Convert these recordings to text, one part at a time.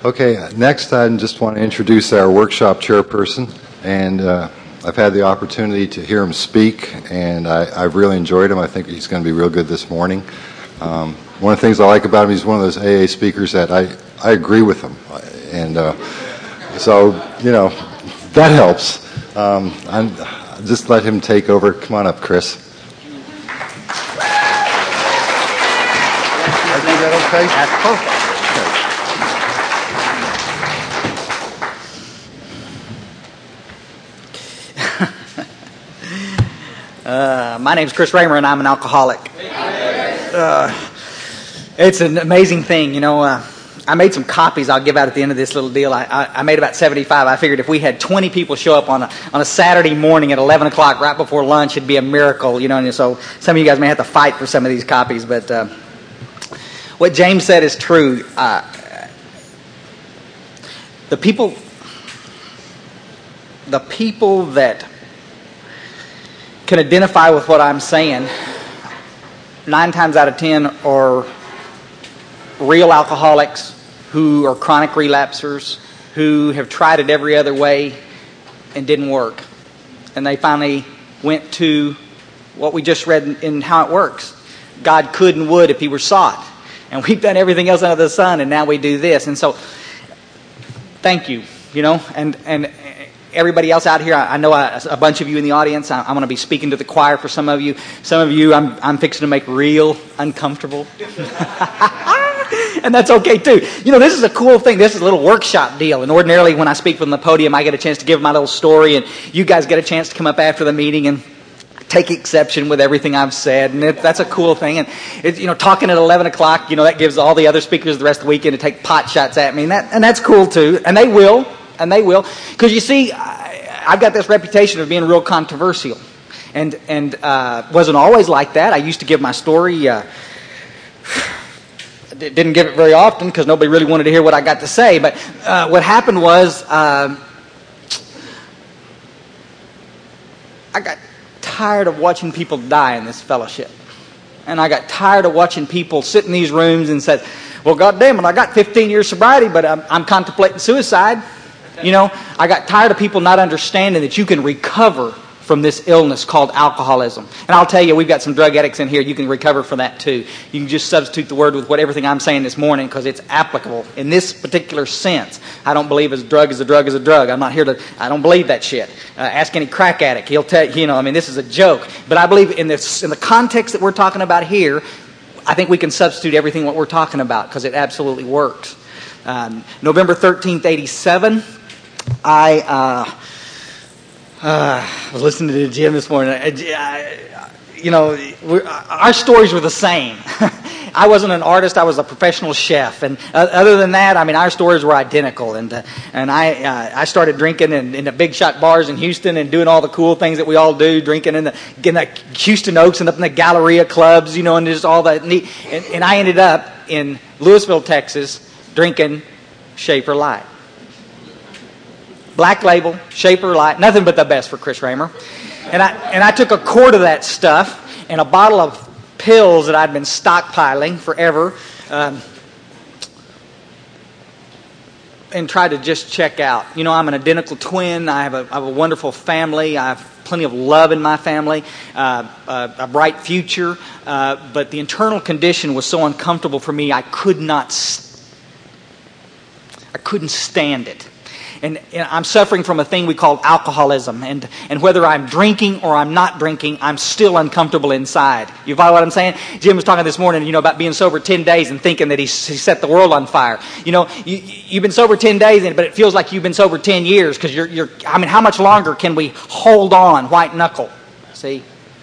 Okay, next I just want to introduce our workshop chairperson, and I've had the opportunity to hear him speak, and I've really enjoyed him. I think he's going to be real good this morning. One of the things I like about him, he's one of those AA speakers that I agree with him, and so, you know, that helps. Just let him take over. Come on up, Chris. Is that okay? That's perfect. My name's Chris Raymer, and I'm an alcoholic. It's an amazing thing, you know. I made some copies I'll give out at the end of this little deal. I made about 75. I figured if we had 20 people show up on a Saturday morning at 11 o'clock right before lunch, it'd be a miracle, you know. And so some of you guys may have to fight for some of these copies, but what James said is true. The people that can identify with what I'm saying, 9 times out of 10 are real alcoholics who are chronic relapsers, who have tried it every other way and didn't work. And they finally went to what we just read in How It Works. God could and would if he were sought. And we've done everything else under the sun, and now we do this. And so, thank you, you know, and everybody else out here, I know a bunch of you in the audience. I'm going to be speaking to the choir for some of you. Some of you, I'm fixing to make real uncomfortable. And that's okay, too. You know, this is a cool thing. This is a little workshop deal. And ordinarily, when I speak from the podium, I get a chance to give my little story, and you guys get a chance to come up after the meeting and take exception with everything I've said. And that's a cool thing. And, you know, talking at 11 o'clock, you know, that gives all the other speakers the rest of the weekend to take pot shots at me. And that's cool, too. And they will. And they will. Because, you see, I've got this reputation of being real controversial. And wasn't always like that. I used to give my story. Didn't give it very often because nobody really wanted to hear what I got to say. But what happened was I got tired of watching people die in this fellowship. And I got tired of watching people sit in these rooms and say, well, God damn it, I got 15 years sobriety, but I'm contemplating suicide. You know, I got tired of people not understanding that you can recover from this illness called alcoholism. And I'll tell you, we've got some drug addicts in here. You can recover from that too. You can just substitute the word with everything I'm saying this morning because it's applicable in this particular sense. I don't believe a drug is a drug is a drug. I'm not here to, I don't believe that shit. Ask any crack addict. He'll tell you, I mean, this is a joke. But I believe in the context that we're talking about here, I think we can substitute everything what we're talking about because it absolutely works. November 13th, 87, I was listening to Jim this morning. You know, our stories were the same. I wasn't an artist; I was a professional chef. And other than that, I mean, our stories were identical. And I started drinking in the big shot bars in Houston and doing all the cool things that we all do, drinking in the Houston Oaks and up in the Galleria clubs, you know, and just all that neat. And I ended up in Louisville, Texas, drinking Schaefer Light. Black label, Schaefer Light, nothing but the best for Chris Raymer. And I took a quart of that stuff and a bottle of pills that I'd been stockpiling forever and tried to just check out. You know, I'm an identical twin. I have a wonderful family. I have plenty of love in my family, a bright future. But the internal condition was so uncomfortable for me, I couldn't stand it. And I'm suffering from a thing we call alcoholism. And whether I'm drinking or I'm not drinking, I'm still uncomfortable inside. You follow what I'm saying? Jim was talking this morning, you know, about being sober 10 days and thinking that he set the world on fire. You know, you've been sober 10 days, but it feels like you've been sober 10 years because I mean, how much longer can we hold on white knuckle? See?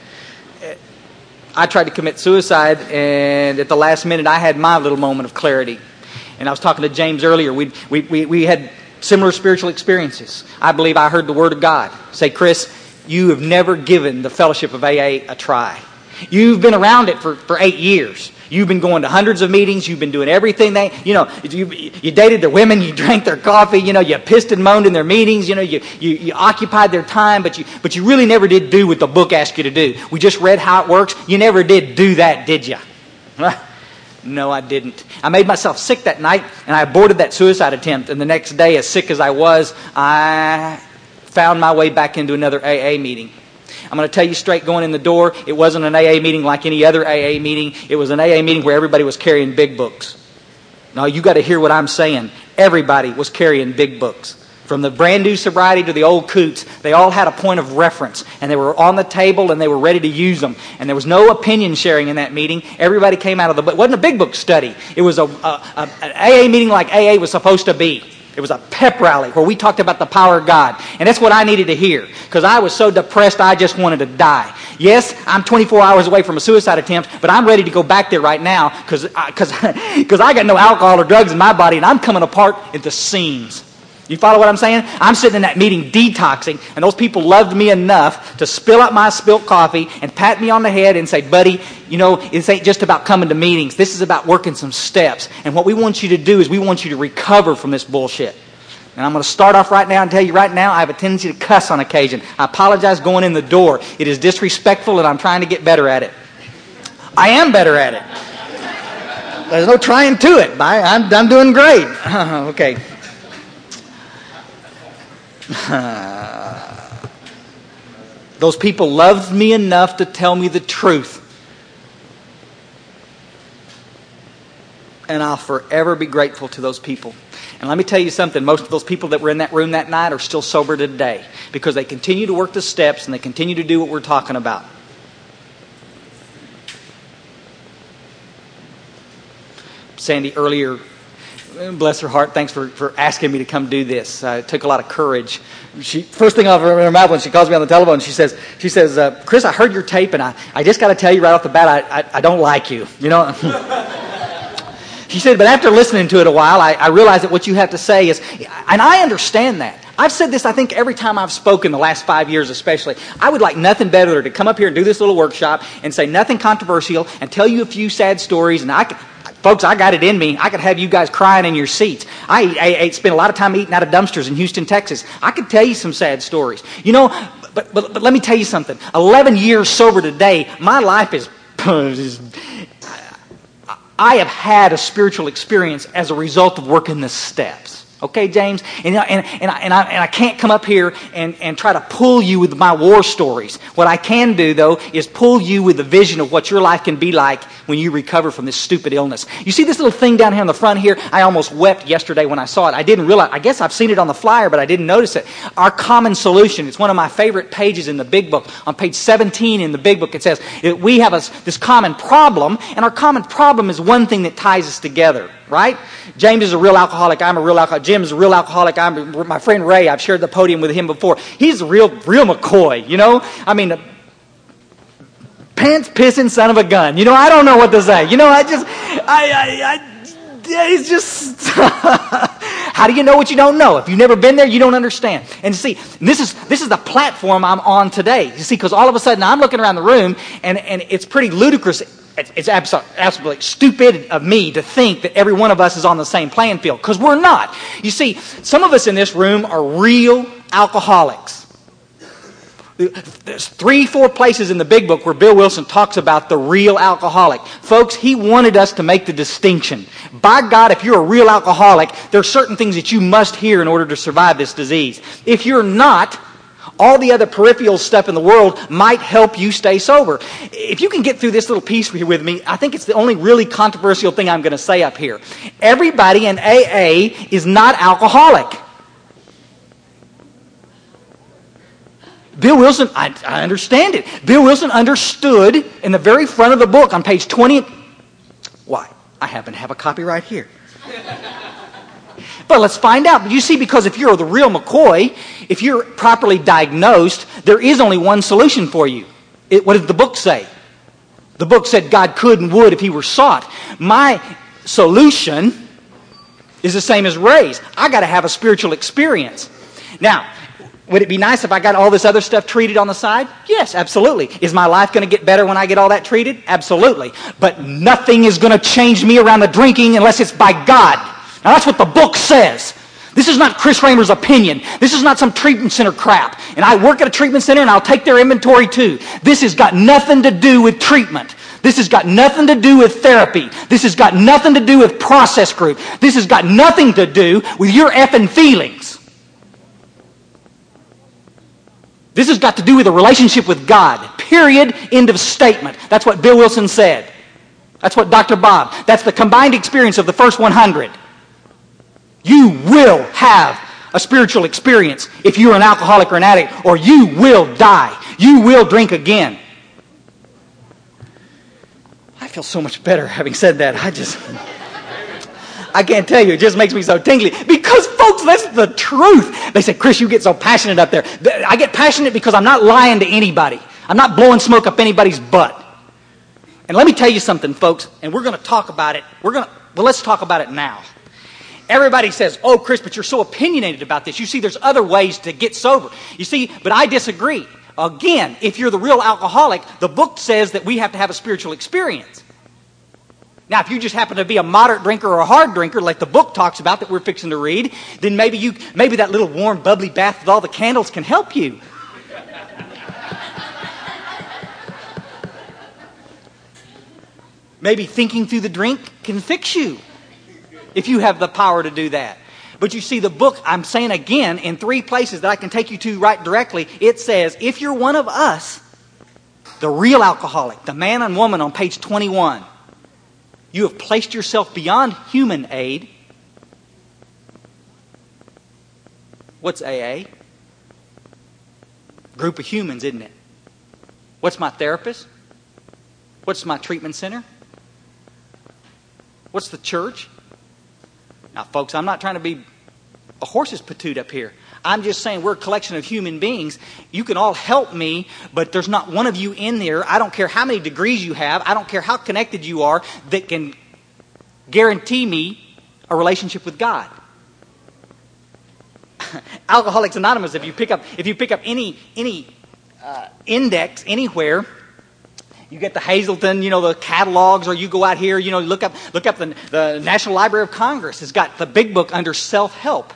I tried to commit suicide, and at the last minute, I had my little moment of clarity. And I was talking to James earlier. We had similar spiritual experiences. I believe I heard the Word of God say, Chris, you have never given the fellowship of AA a try. You've been around it for 8 years. You've been going to hundreds of meetings. You've been doing everything you dated their women. You drank their coffee. You know, you pissed and moaned in their meetings. You know, you occupied their time, but you really never did do what the book asked you to do. We just read How It Works. You never did do that, did you? No, I didn't. I made myself sick that night, and I aborted that suicide attempt. And the next day, as sick as I was, I found my way back into another AA meeting. I'm going to tell you straight going in the door, it wasn't an AA meeting like any other AA meeting. It was an AA meeting where everybody was carrying big books. Now, you got to hear what I'm saying. Everybody was carrying big books. From the brand new sobriety to the old coots, they all had a point of reference, and they were on the table and they were ready to use them. And there was no opinion sharing in that meeting. Everybody came out of the book. It wasn't a big book study. It was an AA meeting like AA was supposed to be. It was a pep rally where we talked about the power of God. And that's what I needed to hear, because I was so depressed I just wanted to die. Yes, I'm 24 hours away from a suicide attempt, but I'm ready to go back there right now because I got no alcohol or drugs in my body, and I'm coming apart at the seams. You follow what I'm saying? I'm sitting in that meeting detoxing, and those people loved me enough to spill out my spilt coffee and pat me on the head and say, buddy, you know, this ain't just about coming to meetings. This is about working some steps. And what we want you to do is we want you to recover from this bullshit. And I'm going to start off right now and tell you right now, I have a tendency to cuss on occasion. I apologize going in the door. It is disrespectful, and I'm trying to get better at it. I am better at it. There's no trying to it. I'm doing great. Okay. Those people loved me enough to tell me the truth. And I'll forever be grateful to those people. And let me tell you something, most of those people that were in that room that night are still sober today, because they continue to work the steps and they continue to do what we're talking about. Sandy earlier, bless her heart, thanks for asking me to come do this. It took a lot of courage. First thing out of her mouth when she calls me on the telephone, she says, Chris, I heard your tape, and I just got to tell you right off the bat, I don't like you. You know. She said, but after listening to it a while, I realized that what you have to say is, and I understand that. I've said this, I think, every time I've spoken the last 5 years especially. I would like nothing better to come up here and do this little workshop and say nothing controversial and tell you a few sad stories, and folks, I got it in me. I could have you guys crying in your seats. I spent a lot of time eating out of dumpsters in Houston, Texas. I could tell you some sad stories. You know, but let me tell you something. 11 years sober today, my life is I have had a spiritual experience as a result of working the steps. Okay, James? And I can't come up here and try to pull you with my war stories. What I can do, though, is pull you with the vision of what your life can be like when you recover from this stupid illness. You see this little thing down here on the front here? I almost wept yesterday when I saw it. I didn't realize. I guess I've seen it on the flyer, but I didn't notice it. Our common solution. It's one of my favorite pages in the Big Book. On page 17 in the Big Book, it says we have this common problem, and our common problem is one thing that ties us together. Right? James is a real alcoholic. I'm a real alcoholic. Jim is a real alcoholic. My friend Ray, I've shared the podium with him before. He's a real McCoy, you know? I mean, pants-pissing son of a gun. You know, I don't know what to say. You know, it's just... How do you know what you don't know? If you've never been there, you don't understand. And see, this is the platform I'm on today. You see, because all of a sudden I'm looking around the room, and it's pretty ludicrous. It's absolutely stupid of me to think that every one of us is on the same playing field, because we're not. You see, some of us in this room are real alcoholics. There's 3-4 places in the Big Book where Bill Wilson talks about the real alcoholic. Folks, he wanted us to make the distinction. By God, if you're a real alcoholic, there are certain things that you must hear in order to survive this disease. If you're not, all the other peripheral stuff in the world might help you stay sober. If you can get through this little piece here with me, I think it's the only really controversial thing I'm going to say up here. Everybody in AA is not alcoholic. Bill Wilson, I understand it. Bill Wilson understood in the very front of the book on page 20. Why? I happen to have a copy right here. But let's find out. You see, because if you're the real McCoy, if you're properly diagnosed, there is only one solution for you. What did the book say? The book said God could and would if he were sought. My solution is the same as Ray's. I got to have a spiritual experience. Now, would it be nice if I got all this other stuff treated on the side? Yes, absolutely. Is my life going to get better when I get all that treated? Absolutely. But nothing is going to change me around the drinking unless it's by God. Now that's what the book says. This is not Chris Raymer's opinion. This is not some treatment center crap. And I work at a treatment center and I'll take their inventory too. This has got nothing to do with treatment. This has got nothing to do with therapy. This has got nothing to do with process group. This has got nothing to do with your effing feelings. This has got to do with a relationship with God. Period. End of statement. That's what Bill Wilson said. That's what Dr. Bob. That's the combined experience of the first 100. You will have a spiritual experience if you're an alcoholic or an addict, or you will die. You will drink again. I feel so much better having said that. I can't tell you. It just makes me so tingly. Because, folks, that's the truth. They say, Chris, you get so passionate up there. I get passionate because I'm not lying to anybody. I'm not blowing smoke up anybody's butt. And let me tell you something, folks, and we're going to talk about it. Well, let's talk about it now. Everybody says, oh, Chris, but you're so opinionated about this. You see, there's other ways to get sober. You see, but I disagree. Again, if you're the real alcoholic, the book says that we have to have a spiritual experience. Now, if you just happen to be a moderate drinker or a hard drinker, like the book talks about that we're fixing to read, then maybe that little warm, bubbly bath with all the candles can help you. Maybe thinking through the drink can fix you if you have the power to do that. But you see, the book, I'm saying again, in 3 places that I can take you to right directly, it says, if you're one of us, the real alcoholic, the man and woman on page 21, you have placed yourself beyond human aid. What's AA? Group of humans, isn't it? What's my therapist? What's my treatment center? What's the church? Now, folks, I'm not trying to be a horse's patoot up here. I'm just saying we're a collection of human beings. You can all help me, but there's not one of you in there, I don't care how many degrees you have, I don't care how connected you are, that can guarantee me a relationship with God. Alcoholics Anonymous, if you pick up any index anywhere, you get the Hazelton, the catalogs, or you go out here, look up the National Library of Congress. It's got the big book under self-help.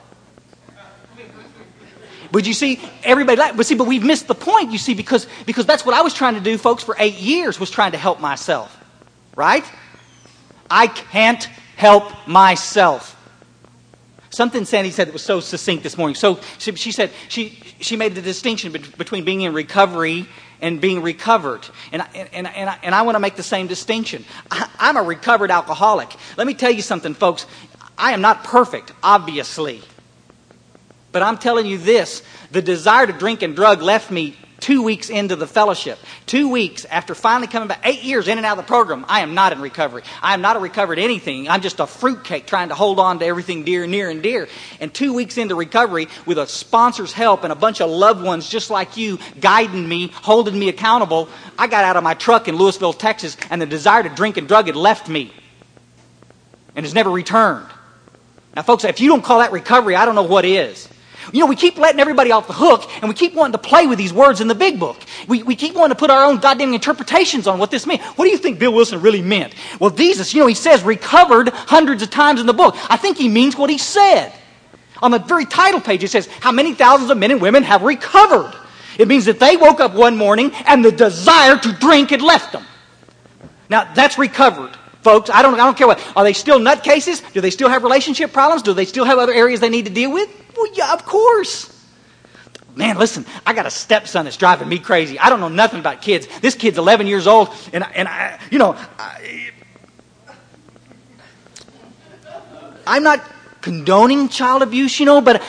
But you see, but we've missed the point, you see, because that's what I was trying to do, folks, for 8 years, was trying to help myself. Right? I can't help myself. Something Sandy said that was so succinct this morning. So she said she made the distinction between being in recovery and being recovered. And I want to make the same distinction. I'm a recovered alcoholic. Let me tell you something, folks. I am not perfect, obviously. But I'm telling you this. The desire to drink and drug left me 2 weeks into the fellowship. 2 weeks after finally coming back. 8 years in and out of the program. I am not in recovery. I am not a recovered anything. I'm just a fruitcake trying to hold on to everything dear, near, and dear. And 2 weeks into recovery, with a sponsor's help and a bunch of loved ones just like you guiding me, holding me accountable, I got out of my truck in Louisville, Texas, and the desire to drink and drug had left me and has never returned. Now, folks, if you don't call that recovery, I don't know what is. We keep letting everybody off the hook, and we keep wanting to play with these words in the big book. We keep wanting to put our own goddamn interpretations on what this means. What do you think Bill Wilson really meant? Well, Jesus, he says recovered hundreds of times in the book. I think he means what he said. On the very title page, it says, how many thousands of men and women have recovered? It means that they woke up one morning, and the desire to drink had left them. Now, that's recovered. Folks, I don't care what. Are they still nutcases? Do they still have relationship problems? Do they still have other areas they need to deal with? Well, yeah, of course. Man, listen, I got a stepson that's driving me crazy. I don't know nothing about kids. This kid's 11 years old, and I'm not condoning child abuse, but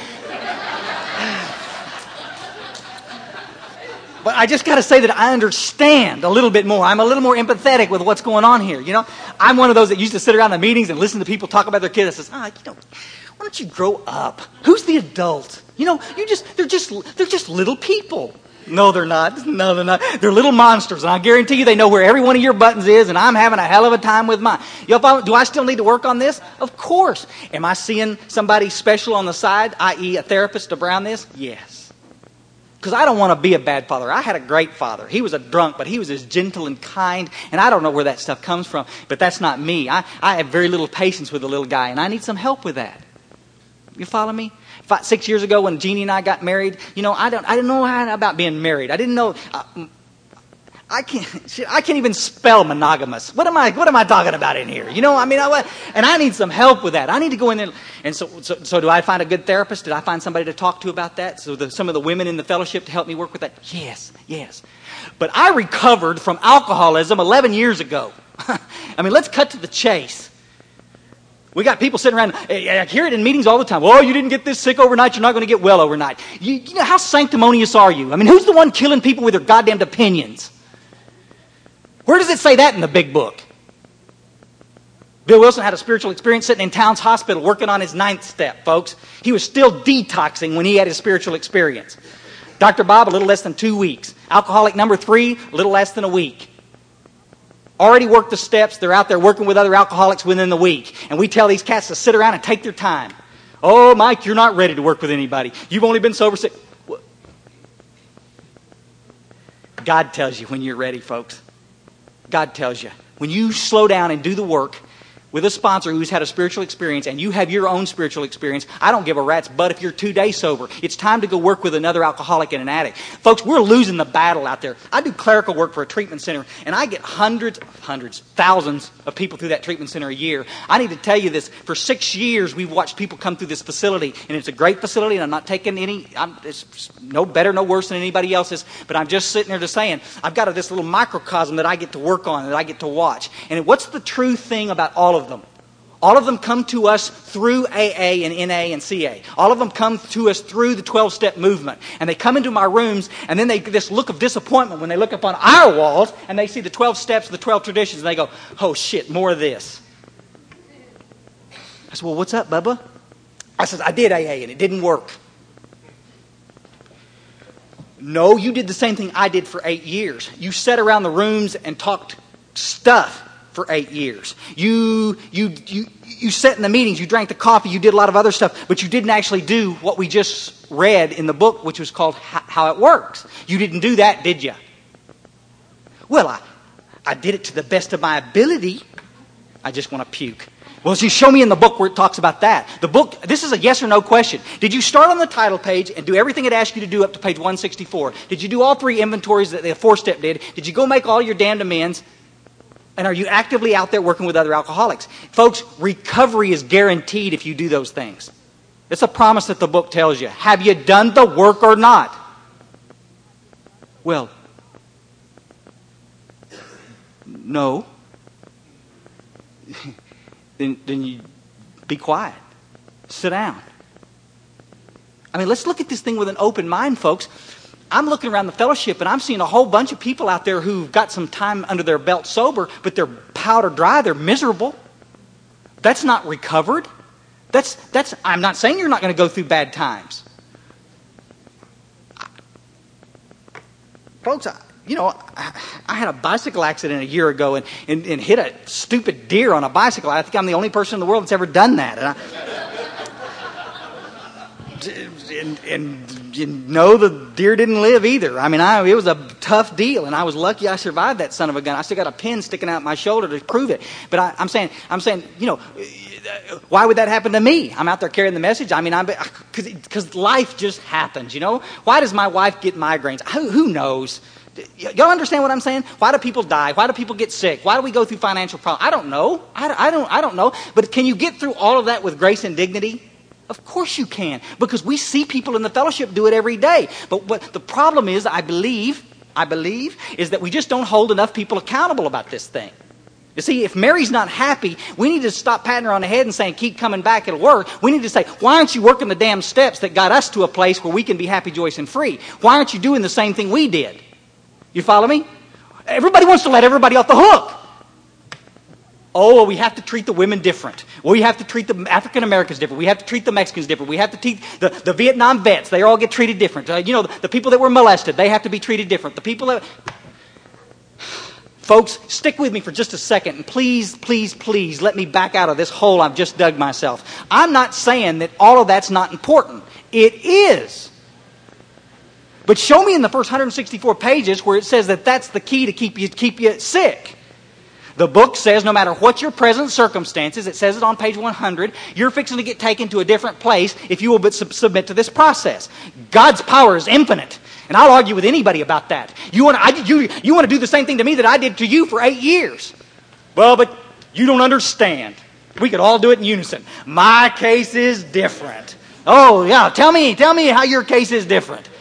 I just got to say that I understand a little bit more. I'm a little more empathetic with what's going on here. I'm one of those that used to sit around the meetings and listen to people talk about their kids. I says, why don't you grow up? Who's the adult? They're just little people. No, they're not. No, they're not. They're little monsters, and I guarantee you they know where every one of your buttons is, and I'm having a hell of a time with mine. Do I still need to work on this? Of course. Am I seeing somebody special on the side, i.e. a therapist around this? Yes. Because I don't want to be a bad father. I had a great father. He was a drunk, but he was as gentle and kind, and I don't know where that stuff comes from, but that's not me. I have very little patience with the little guy, and I need some help with that. You follow me? 6 years ago when Jeannie and I got married, I didn't know about being married. I didn't know. I can't even spell monogamous. What am I talking about in here? You know, I mean, and I need some help with that. I need to go in there. And so do I find a good therapist? Did I find somebody to talk to about that? So some of the women in the fellowship to help me work with that? Yes. But I recovered from alcoholism 11 years ago. I mean, let's cut to the chase. We got people sitting around, I hear it in meetings all the time. Oh, you didn't get this sick overnight, you're not going to get well overnight. You know, how sanctimonious are you? I mean, who's the one killing people with their goddamn opinions? Where does it say that in the big book? Bill Wilson had a spiritual experience sitting in Towns Hospital working on his 9th step, folks. He was still detoxing when he had his spiritual experience. Dr. Bob, a little less than 2 weeks. Alcoholic number 3, a little less than a week. Already worked the steps. They're out there working with other alcoholics within the week. And we tell these cats to sit around and take their time. Oh, Mike, you're not ready to work with anybody. You've only been sober 6... God tells you when you're ready, folks. God tells you. When you slow down and do the work with a sponsor who's had a spiritual experience and you have your own spiritual experience, I don't give a rat's butt if you're 2 days sober. It's time to go work with another alcoholic and an addict. Folks, we're losing the battle out there. I do clerical work for a treatment center, and I get hundreds, thousands of people through that treatment center a year. I need to tell you this. For 6 years, we've watched people come through this facility, and it's a great facility, and I'm not taking it's no better, no worse than anybody else's, but I'm just sitting there just saying, I've got this little microcosm that I get to work on, that I get to watch. And what's the true thing about all of them? All of them come to us through AA and NA and CA. All of them come to us through the 12-step movement. And they come into my rooms, and then they get this look of disappointment when they look up on our walls, and they see the 12 steps, the 12 traditions, and they go, oh shit, more of this. I said, well, what's up, Bubba? I said, I did AA, and it didn't work. No, you did the same thing I did for 8 years. You sat around the rooms and talked stuff for 8 years. You sat in the meetings, you drank the coffee, you did a lot of other stuff, but you didn't actually do what we just read in the book, which was called How It Works. You didn't do that, did you? Well, I did it to the best of my ability. I just want to puke. Well, you show me in the book where it talks about that. The book, this is a yes or no question. Did you start on the title page and do everything it asked you to do up to page 164? Did you do all 3 inventories that the 4-step did? Did you go make all your damned amends? And are you actively out there working with other alcoholics? Folks, recovery is guaranteed if you do those things. It's a promise that the book tells you. Have you done the work or not? Well, no. Then you be quiet. Sit down. I mean, let's look at this thing with an open mind, folks. I'm looking around the fellowship and I'm seeing a whole bunch of people out there who've got some time under their belt sober, but they're powder dry, they're miserable. That's not recovered. I'm not saying you're not going to go through bad times. Folks, I had a bicycle accident a year ago and hit a stupid deer on a bicycle. I think I'm the only person in the world that's ever done that. And you know the deer didn't live either. I mean, it was a tough deal, and I was lucky I survived that son of a gun. I still got a pin sticking out my shoulder to prove it. But I'm saying, why would that happen to me? I'm out there carrying the message. I mean, because life just happens, you know. Why does my wife get migraines? Who knows? Y'all understand what I'm saying? Why do people die? Why do people get sick? Why do we go through financial problems? I don't know. I don't know. But can you get through all of that with grace and dignity? Of course you can, because we see people in the fellowship do it every day. But what the problem is, I believe, is that we just don't hold enough people accountable about this thing. You see, if Mary's not happy, we need to stop patting her on the head and saying, keep coming back, it'll work. We need to say, why aren't you working the damn steps that got us to a place where we can be happy, joyous, and free? Why aren't you doing the same thing we did? You follow me? Everybody wants to let everybody off the hook. Oh, well, we have to treat the women different. Well, we have to treat the African Americans different. We have to treat the Mexicans different. We have to treat the Vietnam vets. They all get treated different. The people that were molested, they have to be treated different. The people that... Folks, stick with me for just a second. And please, please, please let me back out of this hole I've just dug myself. I'm not saying that all of that's not important. It is. But show me in the first 164 pages where it says that that's the key to keep you sick. The book says no matter what your present circumstances, it says it on page 100, you're fixing to get taken to a different place if you will but submit to this process. God's power is infinite. And I'll argue with anybody about that. You want to do the same thing to me that I did to you for 8 years. Well, but you don't understand. We could all do it in unison. My case is different. Oh, yeah, tell me how your case is different.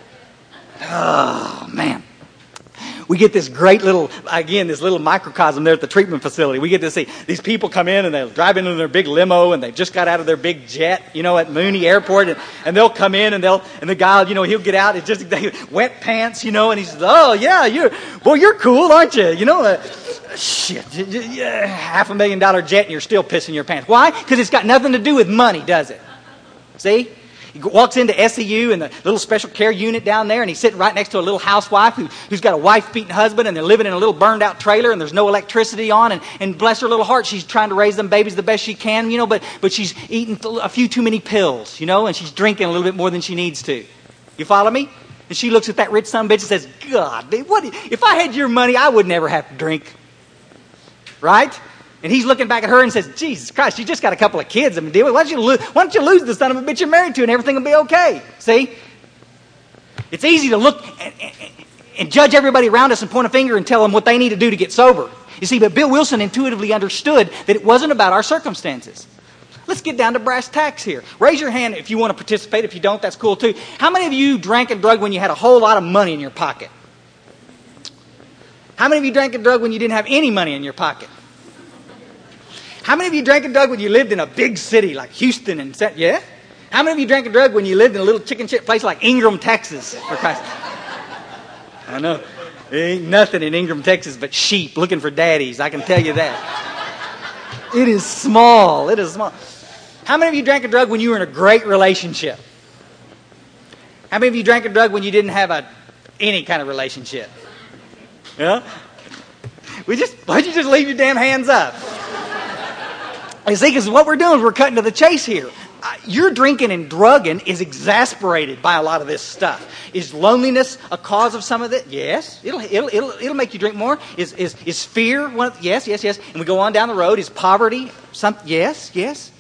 Oh, man. We get this great this little microcosm there at the treatment facility. We get to see these people come in and they'll drive into their big limo and they've just got out of their big jet, at Mooney Airport, and they'll come in and the guy, he'll get out, it's just wet pants, and he says, oh yeah, you're cool, aren't you? Shit, $500,000 jet and you're still pissing your pants. Why? Because it's got nothing to do with money, does it? See? He walks into SEU and the little special care unit down there, and he's sitting right next to a little housewife who's got a wife-beating husband, and they're living in a little burned-out trailer, and there's no electricity on, and bless her little heart, she's trying to raise them babies the best she can, but she's eating a few too many pills, and she's drinking a little bit more than she needs to. You follow me? And she looks at that rich son of a bitch and says, God, if I had your money, I would never have to drink. Right? And he's looking back at her and says, Jesus Christ, you just got a couple of kids to deal with. Why don't you lose the son of a bitch you're married to and everything will be okay? See? It's easy to look and judge everybody around us and point a finger and tell them what they need to do to get sober. You see, but Bill Wilson intuitively understood that it wasn't about our circumstances. Let's get down to brass tacks here. Raise your hand if you want to participate. If you don't, that's cool too. How many of you drank and drugged when you had a whole lot of money in your pocket? How many of you drank and drugged when you didn't have any money in your pocket? How many of you drank and drugged when you lived in a big city like Houston and yeah? How many of you drank and drugged when you lived in a little chicken shit place like Ingram, Texas? For Christ. I know. There ain't nothing in Ingram, Texas but sheep looking for daddies. I can tell you that. It is small. It is small. How many of you drank and drugged when you were in a great relationship? How many of you drank and drugged when you didn't have any kind of relationship? Yeah? Why'd you just leave your damn hands up? You see, because what we're doing is we're cutting to the chase here. Your drinking and drugging is exasperated by a lot of this stuff. Is loneliness a cause of some of it? Yes. It'll make you drink more. Is fear one? Yes. And we go on down the road. Is poverty something? Yes.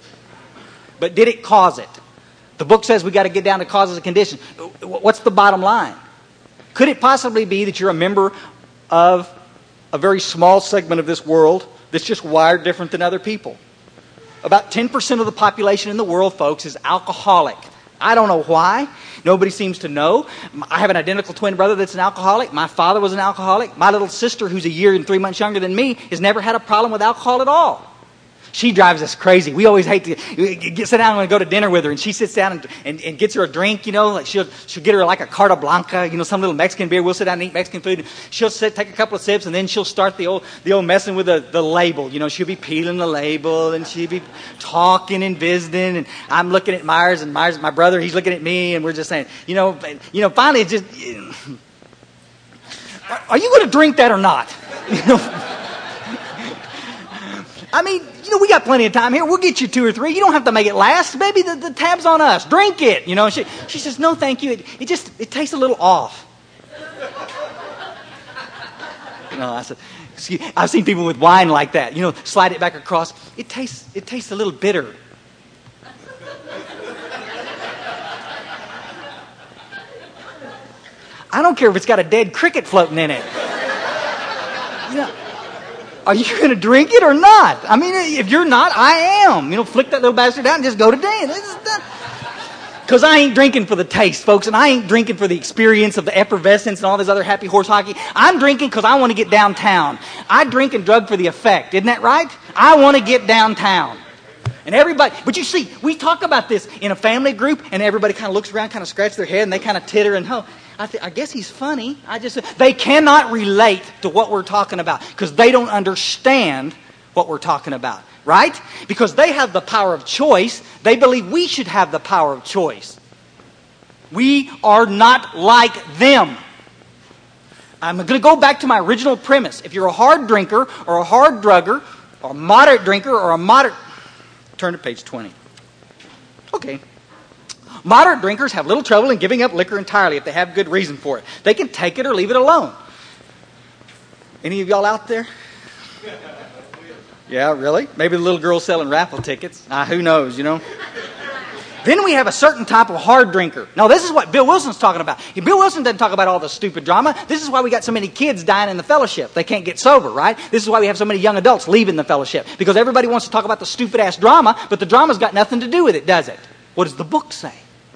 But did it cause it? The book says we got to get down to causes and conditions. What's the bottom line? Could it possibly be that you're a member of a very small segment of this world that's just wired different than other people? About 10% of the population in the world, folks, is alcoholic. I don't know why. Nobody seems to know. I have an identical twin brother that's an alcoholic. My father was an alcoholic. My little sister, who's a year and 3 months younger than me, has never had a problem with alcohol at all. She drives us crazy. We always hate to sit down and go to dinner with her, and she sits down and gets her a drink, like she'll get her like a Carta Blanca, some little Mexican beer. We'll sit down and eat Mexican food. And she'll take a couple of sips, and then she'll start the old messing with the label. She'll be peeling the label, and she'll be talking and visiting, and I'm looking at Myers, and Myers, my brother, he's looking at me, and we're just saying, finally it's just, are you going to drink that or not? I mean, we got plenty of time here. We'll get you 2 or 3. You don't have to make it last. Maybe the tab's on us. Drink it. She says, no, thank you. It tastes a little off. I said, I've seen people with wine like that. Slide it back across. It tastes a little bitter. I don't care if it's got a dead cricket floating in it. Are you going to drink it or not? I mean, if you're not, I am. Flick that little bastard out and just go to dance. Because I ain't drinking for the taste, folks, and I ain't drinking for the experience of the effervescence and all this other happy horse hockey. I'm drinking because I want to get downtown. I drink and drug for the effect. Isn't that right? I want to get downtown. And everybody, but you see, we talk about this in a family group, and everybody kind of looks around, kind of scratches their head, and they kind of titter and I guess he's funny. They cannot relate to what we're talking about because they don't understand what we're talking about, right? Because they have the power of choice. They believe we should have the power of choice. We are not like them. I'm going to go back to my original premise. If you're a hard drinker or a hard drugger or a moderate drinker or a moderate... Turn to page 20. Okay. Moderate drinkers have little trouble in giving up liquor entirely if they have good reason for it. They can take it or leave it alone. Any of y'all out there? Yeah, really? Maybe the little girl selling raffle tickets. Who knows, Then we have a certain type of hard drinker. Now, this is what Bill Wilson's talking about. Bill Wilson doesn't talk about all the stupid drama. This is why we got so many kids dying in the fellowship. They can't get sober, right? This is why we have so many young adults leaving the fellowship. Because everybody wants to talk about the stupid-ass drama, but the drama's got nothing to do with it, does it? What does the book say?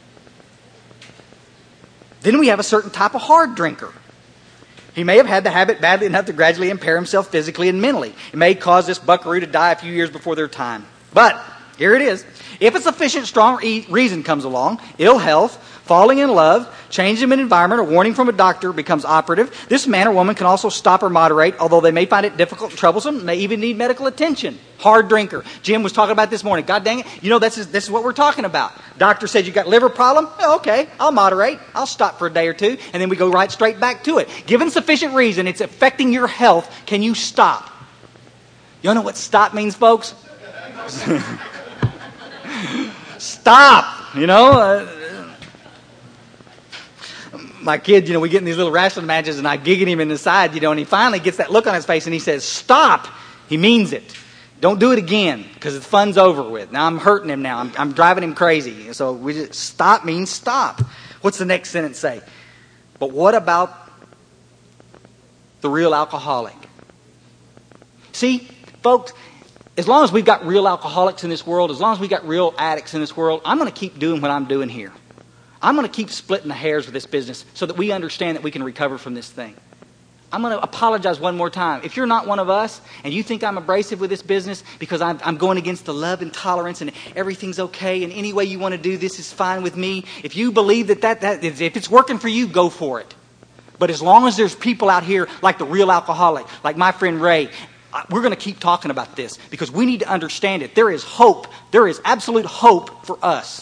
Then we have a certain type of hard drinker. He may have had the habit badly enough to gradually impair himself physically and mentally. It may cause this buckaroo to die a few years before their time. But here it is. If a sufficient strong reason comes along, ill health, falling in love, change of an environment, or warning from a doctor becomes operative, this man or woman can also stop or moderate, although they may find it difficult and troublesome, may even need medical attention. Hard drinker. Jim was talking about this morning. God dang it. You know, this is what we're talking about. Doctor said you got liver problem? Oh, okay, I'll moderate. I'll stop for a day or two, and then we go right straight back to it. Given sufficient reason, it's affecting your health, can you stop? You know what stop means, folks? Stop, my kid, we get in these little wrestling matches and I gig at him in the side, and he finally gets that look on his face and he says, stop. He means it. Don't do it again because the fun's over with. Now I'm hurting him now. I'm driving him crazy. So stop means stop. What's the next sentence say? But what about the real alcoholic? See, folks, as long as we've got real alcoholics in this world, as long as we've got real addicts in this world, I'm going to keep doing what I'm doing here. I'm going to keep splitting the hairs with this business so that we understand that we can recover from this thing. I'm going to apologize one more time. If you're not one of us and you think I'm abrasive with this business because I'm going against the love and tolerance and everything's okay and any way you want to do this is fine with me, if you believe that if it's working for you, go for it. But as long as there's people out here like the real alcoholic, like my friend Ray, we're going to keep talking about this because we need to understand it. There is hope. There is absolute hope for us.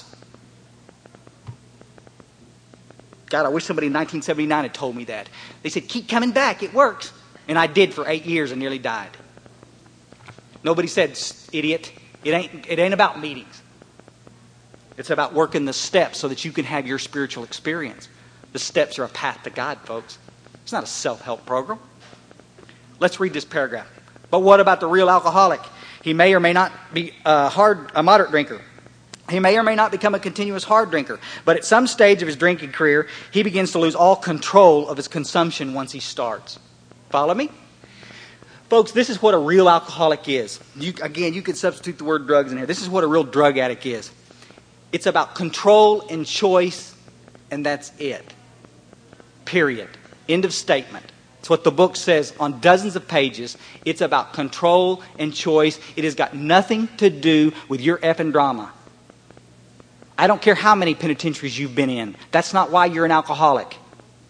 God, I wish somebody in 1979 had told me that. They said, keep coming back. It works. And I did for 8 years and nearly died. Nobody said, idiot, it ain't about meetings. It's about working the steps so that you can have your spiritual experience. The steps are a path to God, folks. It's not a self-help program. Let's read this paragraph. But what about the real alcoholic? He may or may not be a moderate drinker. He may or may not become a continuous hard drinker. But at some stage of his drinking career, he begins to lose all control of his consumption once he starts. Follow me? Folks, this is what a real alcoholic is. You could substitute the word drugs in here. This is what a real drug addict is. It's about control and choice, and that's it. Period. End of statement. It's what the book says on dozens of pages. It's about control and choice. It has got nothing to do with your effing drama. I don't care how many penitentiaries you've been in. That's not why you're an alcoholic.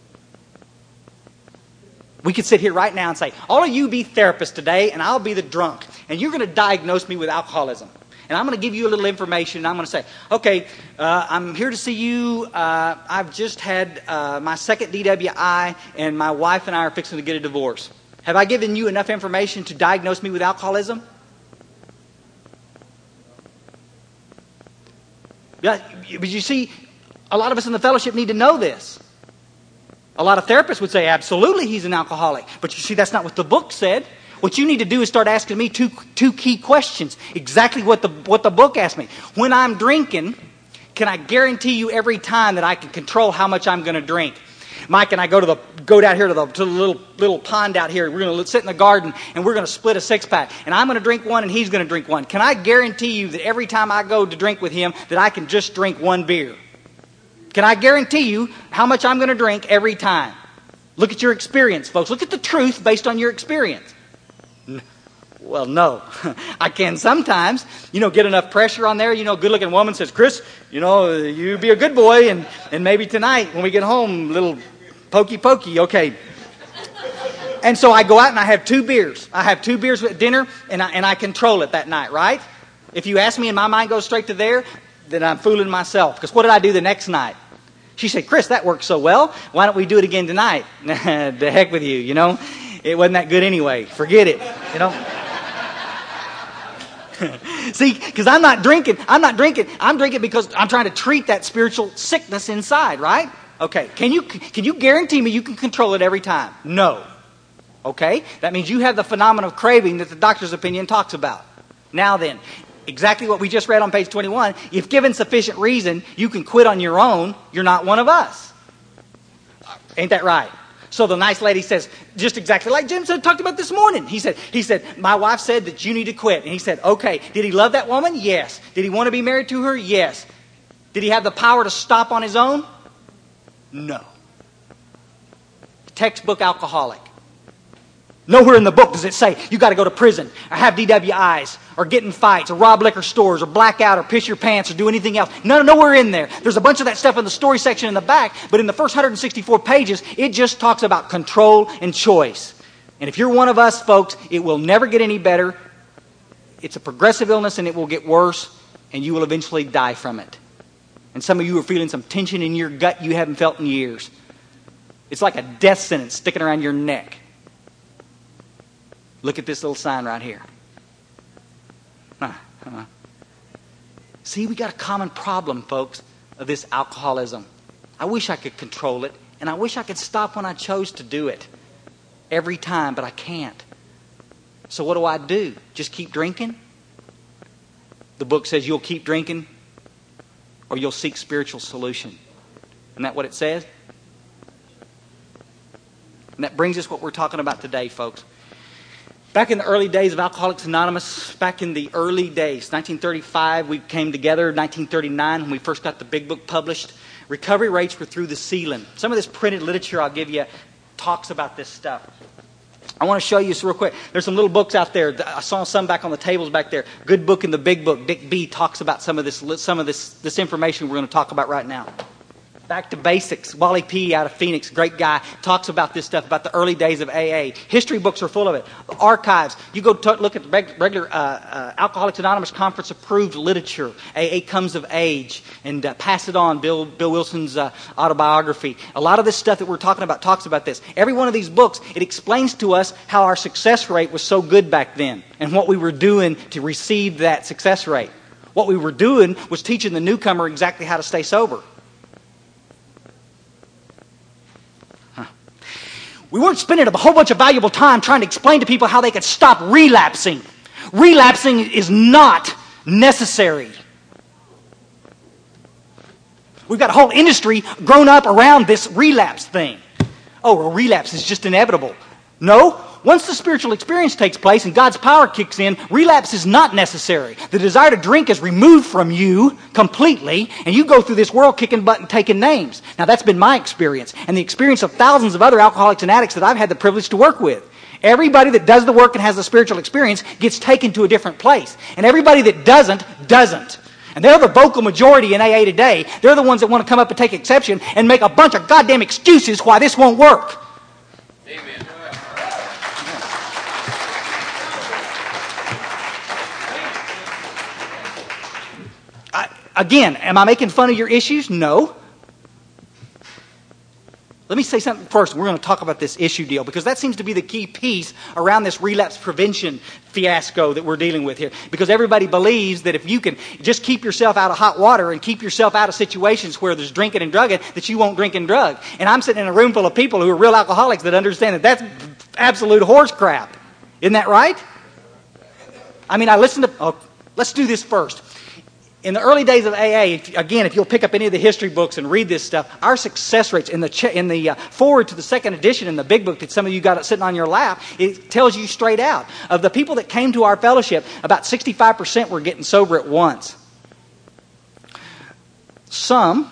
We could sit here right now and say, all of you be therapists today and I'll be the drunk. And you're going to diagnose me with alcoholism. And I'm going to give you a little information. And I'm going to say, okay, I'm here to see you. I've just had my second DWI and my wife and I are fixing to get a divorce. Have I given you enough information to diagnose me with alcoholism? Yeah, but you see, a lot of us in the fellowship need to know this. A lot of therapists would say, absolutely, he's an alcoholic. But you see, that's not what the book said. What you need to do is start asking me two key questions. Exactly what the book asked me. When I'm drinking, can I guarantee you every time that I can control how much I'm going to drink? Mike and I go down here to the little pond out here. We're going to sit in the garden and we're going to split a 6-pack. And I'm going to drink one and he's going to drink one. Can I guarantee you that every time I go to drink with him that I can just drink one beer? Can I guarantee you how much I'm going to drink every time? Look at your experience, folks. Look at the truth based on your experience. Well, no. I can sometimes, get enough pressure on there. Good-looking woman says, Chris, you be a good boy and maybe tonight when we get home, little pokey, okay. And so I go out and I have 2 beers. I have 2 beers at dinner and I control it that night, right? If you ask me and my mind goes straight to there, then I'm fooling myself. Because what did I do the next night? She said, Chris, that worked so well. Why don't we do it again tonight? The heck with you, It wasn't that good anyway. Forget it, See, because I'm not drinking. I'm drinking because I'm trying to treat that spiritual sickness inside, right? Okay. Can you guarantee me you can control it every time? No. Okay. That means you have the phenomenon of craving that the doctor's opinion talks about. Now then, exactly what we just read on page 21. If given sufficient reason, you can quit on your own. You're not one of us. Ain't that right? So the nice lady says, just exactly like Jim talked about this morning. He said, my wife said that you need to quit. And he said, okay, did he love that woman? Yes. Did he want to be married to her? Yes. Did he have the power to stop on his own? No. Textbook alcoholic. Nowhere in the book does it say you got to go to prison or have DWIs or get in fights or rob liquor stores or black out or piss your pants or do anything else. Nowhere in there. There's a bunch of that stuff in the story section in the back, but in the first 164 pages, it just talks about control and choice. And if you're one of us, folks, it will never get any better. It's a progressive illness and it will get worse, and you will eventually die from it. And some of you are feeling some tension in your gut you haven't felt in years. It's like a death sentence sticking around your neck. Look at this little sign right here. See, we got a common problem, folks, of this alcoholism. I wish I could control it, and I wish I could stop when I chose to do it every time, but I can't. So what do? Just keep drinking? The book says you'll keep drinking or you'll seek spiritual solution. Isn't that what it says? And that brings us what we're talking about today, folks. Back in the early days of Alcoholics Anonymous, back in the early days, 1935, we came together. 1939, when we first got the big book published, recovery rates were through the ceiling. Some of this printed literature I'll give you talks about this stuff. I want to show you this real quick. There's some little books out there. I saw some back on the tables back there. Good Book and the Big Book. Dick B talks about some of this information we're going to talk about right now. Back to basics. Wally P. out of Phoenix, great guy, talks about this stuff, about the early days of AA. History books are full of it. Archives. You go look at the regular Alcoholics Anonymous conference approved literature. AA Comes of Age and Pass It On. Bill Wilson's autobiography. A lot of this stuff that we're talking about talks about this. Every one of these books, it explains to us how our success rate was so good back then and what we were doing to receive that success rate. What we were doing was teaching the newcomer exactly how to stay sober. We weren't spending a whole bunch of valuable time trying to explain to people how they could stop relapsing. Relapsing is not necessary. We've got a whole industry grown up around this relapse thing. Oh, well, relapse is just inevitable. No. Once the spiritual experience takes place and God's power kicks in, relapse is not necessary. The desire to drink is removed from you completely, and you go through this world kicking butt and taking names. Now, that's been my experience, and the experience of thousands of other alcoholics and addicts that I've had the privilege to work with. Everybody that does the work and has the spiritual experience gets taken to a different place. And everybody that doesn't. And they're the vocal majority in AA today. They're the ones that want to come up and take exception and make a bunch of goddamn excuses why this won't work. Amen. Again, am I making fun of your issues? No. Let me say something first. We're going to talk about this issue deal because that seems to be the key piece around this relapse prevention fiasco that we're dealing with here. Because everybody believes that if you can just keep yourself out of hot water and keep yourself out of situations where there's drinking and drugging, that you won't drink and drug. And I'm sitting in a room full of people who are real alcoholics that understand that that's absolute horse crap. Isn't that right? I mean, let's do this first. In the early days of AA, if you'll pick up any of the history books and read this stuff, our success rates in the forward to the second edition in the big book that some of you got sitting on your lap, it tells you straight out. Of the people that came to our fellowship, about 65% were getting sober at once. Some,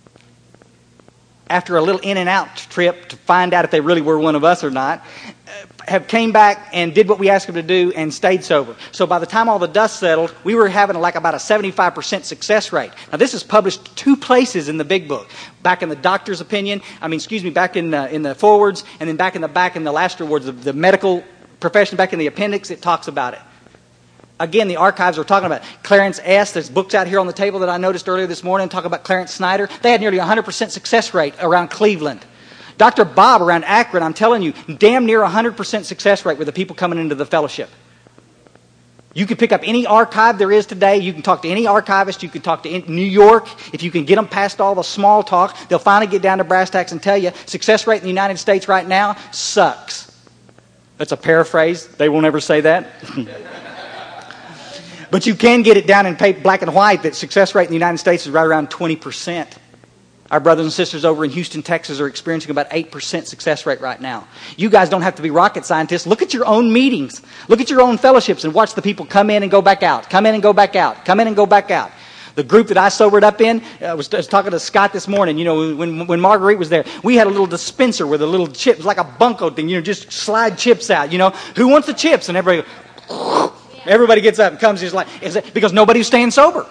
after a little in and out trip to find out if they really were one of us or not, have came back and did what we asked them to do and stayed sober. So by the time all the dust settled, we were having about a 75% success rate. Now this is published 2 places in the big book. Back in the doctor's opinion, back in the forwards, and then back in the last rewards of the medical profession, back in the appendix, it talks about it. Again, the archives are talking about Clarence S. There's books out here on the table that I noticed earlier this morning talking about Clarence Snyder. They had nearly 100% success rate around Cleveland. Dr. Bob around Akron, I'm telling you, damn near 100% success rate with the people coming into the fellowship. You can pick up any archive there is today. You can talk to any archivist. You can talk to New York. If you can get them past all the small talk, they'll finally get down to brass tacks and tell you success rate in the United States right now sucks. That's a paraphrase. They will never say that. But you can get it down in black and white that success rate in the United States is right around 20%. Our brothers and sisters over in Houston, Texas are experiencing about 8% success rate right now. You guys don't have to be rocket scientists. Look at your own meetings. Look at your own fellowships and watch the people come in and go back out. Come in and go back out. Come in and go back out. The group that I sobered up in, I was talking to Scott this morning, when Marguerite was there, we had a little dispenser with a little chip. It was like a bunko thing, just slide chips out, Who wants the chips? And everybody gets up and comes, just like, because nobody's staying sober.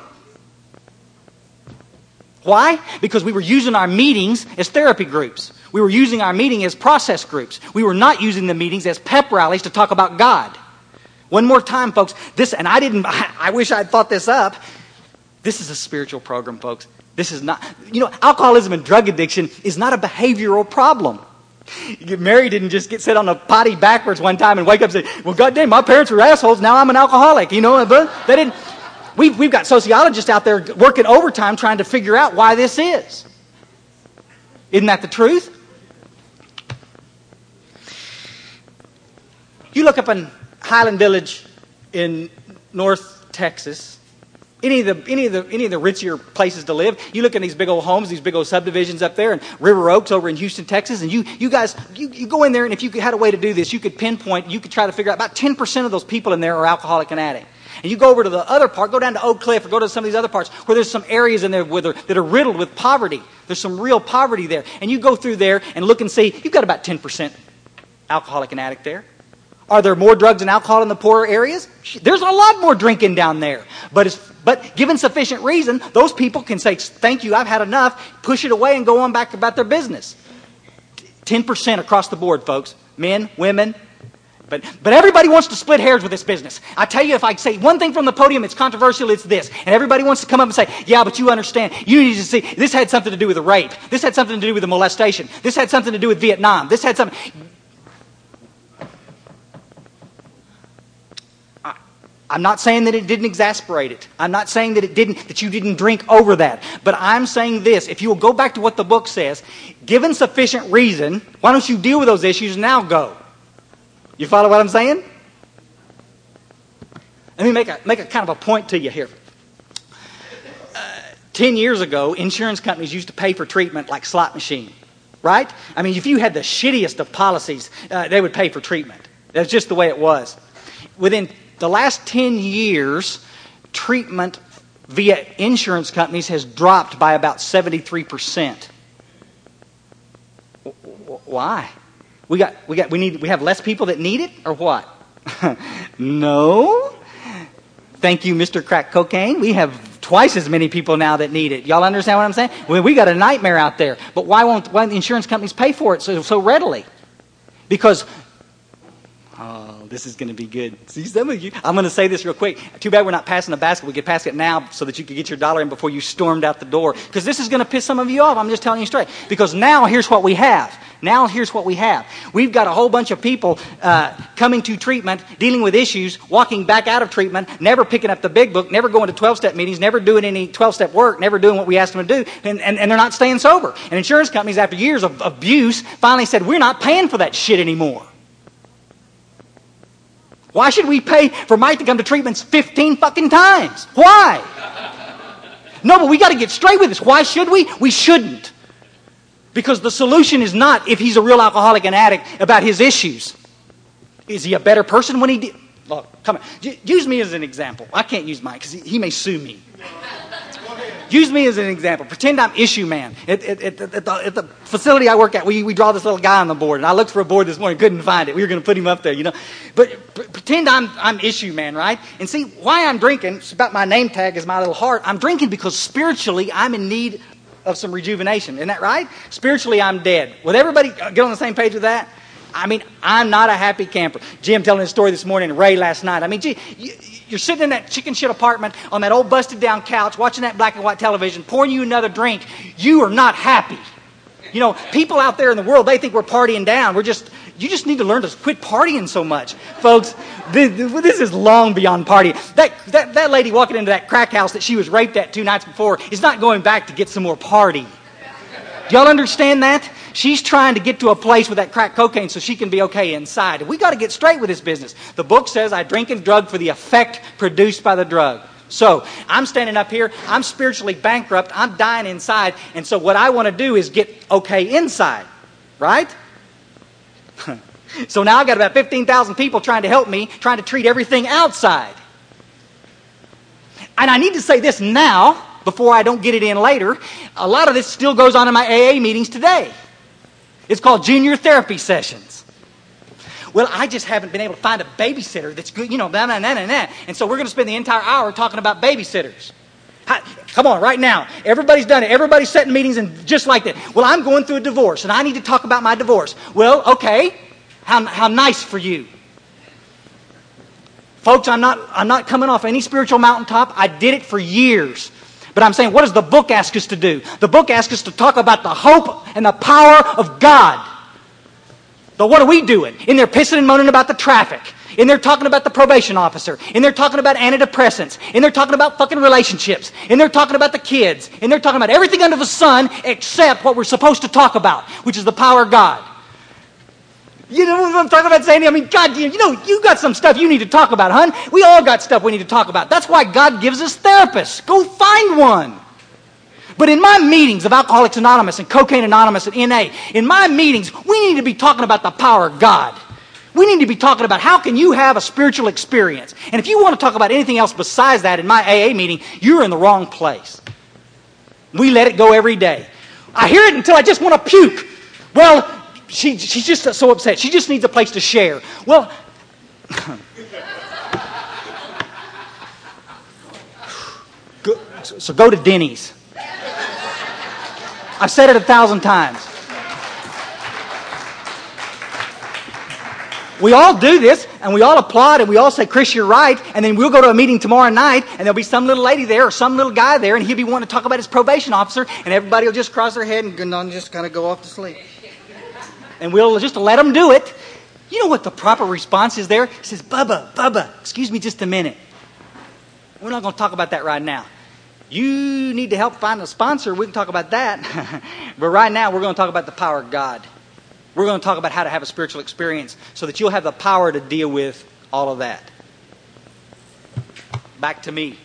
Why? Because we were using our meetings as therapy groups. We were using our meeting as process groups. We were not using the meetings as pep rallies to talk about God. One more time, folks. I wish I'd thought this up. This is a spiritual program, folks. This is not, alcoholism and drug addiction is not a behavioral problem. Mary didn't just get sit on a potty backwards one time and wake up and say, well, goddamn, my parents were assholes, now I'm an alcoholic. But they didn't. We've got sociologists out there working overtime trying to figure out why this is. Isn't that the truth? You look up in Highland Village in North Texas, any of the richer places to live. You look at these big old homes, these big old subdivisions up there, and River Oaks over in Houston, Texas, and you guys go in there, and if you had a way to do this, you could pinpoint, you could try to figure out about 10% of those people in there are alcoholic and addict. And you go over to the other part, go down to Oak Cliff or go to some of these other parts where there's some areas in there that are riddled with poverty. There's some real poverty there. And you go through there and look and see, you've got about 10% alcoholic and addict there. Are there more drugs and alcohol in the poorer areas? There's a lot more drinking down there. But given sufficient reason, those people can say, thank you, I've had enough, push it away and go on back about their business. 10% across the board, folks. Men, women. But everybody wants to split hairs with this business. I tell you, if I say one thing from the podium, it's controversial, it's this. And everybody wants to come up and say, yeah, but you understand. You need to see, this had something to do with a rape. This had something to do with a molestation. This had something to do with Vietnam. This had something... I'm not saying that it didn't exasperate it. I'm not saying that you didn't drink over that. But I'm saying this, if you will go back to what the book says, given sufficient reason, why don't you deal with those issues now go? You follow what I'm saying? Let me make a kind of a point to you here. 10 years ago, insurance companies used to pay for treatment like slot machine, right? I mean, if you had the shittiest of policies, they would pay for treatment. That's just the way it was. Within the last 10 years, treatment via insurance companies has dropped by about 73%. Why? We have less people that need it, or what? No. Thank you, Mr. Crack Cocaine. We have twice as many people now that need it. Y'all understand what I'm saying? We got a nightmare out there. But why won't the insurance companies pay for it so readily? Because, this is going to be good. See, some of you, I'm going to say this real quick. Too bad we're not passing the basket. We could pass it now so that you could get your dollar in before you stormed out the door. Because this is going to piss some of you off. I'm just telling you straight. Because now here's what we have. We've got a whole bunch of people coming to treatment, dealing with issues, walking back out of treatment, never picking up the big book, never going to 12-step meetings, never doing any 12-step work, never doing what we asked them to do, and they're not staying sober. And insurance companies, after years of abuse, finally said, we're not paying for that shit anymore. Why should we pay for Mike to come to treatments 15 fucking times? Why? No, but we got to get straight with this. Why should we? We shouldn't. Because the solution is not if he's a real alcoholic and addict about his issues. Is he a better person when he did? Look, come on. Use me as an example. I can't use Mike because he may sue me. Use me as an example. Pretend I'm issue man. At the facility I work at, we draw this little guy on the board. And I looked for a board this morning, couldn't find it. We were going to put him up there, But pretend I'm issue man, right? And see, why I'm drinking, it's about my name tag is my little heart. I'm drinking because spiritually I'm in need of some rejuvenation. Isn't that right? Spiritually I'm dead. Would everybody get on the same page with that? I mean, I'm not a happy camper. Jim telling his story this morning, and Ray last night. I mean, gee, you're sitting in that chicken shit apartment on that old busted down couch, watching that black and white television, pouring you another drink. You are not happy. People out there in the world, they think we're partying down. You just need to learn to quit partying so much. Folks, this is long beyond party. That lady walking into that crack house that she was raped at 2 nights before is not going back to get some more party. Do y'all understand that? She's trying to get to a place with that crack cocaine so she can be okay inside. We got to get straight with this business. The book says I drink and drug for the effect produced by the drug. So I'm standing up here. I'm spiritually bankrupt. I'm dying inside. And so what I want to do is get okay inside. Right? So now I've got about 15,000 people trying to help me, trying to treat everything outside. And I need to say this now, before I don't get it in later. A lot of this still goes on in my AA meetings today. It's called junior therapy sessions. Well, I just haven't been able to find a babysitter that's good, blah, blah, blah, blah, blah. And so we're going to spend the entire hour talking about babysitters. Come on, right now. Everybody's done it. Everybody's setting meetings and just like that. Well, I'm going through a divorce and I need to talk about my divorce. Well, okay. How nice for you. Folks, I'm not coming off any spiritual mountaintop. I did it for years. But I'm saying, what does the book ask us to do? The book asks us to talk about the hope and the power of God. But what are we doing? In there pissing and moaning about the traffic. In there talking about the probation officer. In there talking about antidepressants. In there talking about fucking relationships. In there talking about the kids. In there talking about everything under the sun except what we're supposed to talk about, which is the power of God. You know what I'm talking about, Sandy? I mean, God, you got some stuff you need to talk about, hon. We all got stuff we need to talk about. That's why God gives us therapists. Go find one. But in my meetings of Alcoholics Anonymous and Cocaine Anonymous and NA, in my meetings, we need to be talking about the power of God. We need to be talking about how can you have a spiritual experience. And if you want to talk about anything else besides that in my AA meeting, you're in the wrong place. We let it go every day. I hear it until I just want to puke. Well, she's just so upset. She just needs a place to share. Well, so go to Denny's. I've said it 1,000 times. We all do this, and we all applaud, and we all say, Chris, you're right, and then we'll go to a meeting tomorrow night, and there'll be some little lady there or some little guy there, and he'll be wanting to talk about his probation officer, and everybody will just cross their head and just kind of go off to sleep. And we'll just let them do it. You know what the proper response is there? He says, Bubba, excuse me just a minute. We're not going to talk about that right now. You need to help find a sponsor. We can talk about that. But right now, we're going to talk about the power of God. We're going to talk about how to have a spiritual experience so that you'll have the power to deal with all of that. Back to me.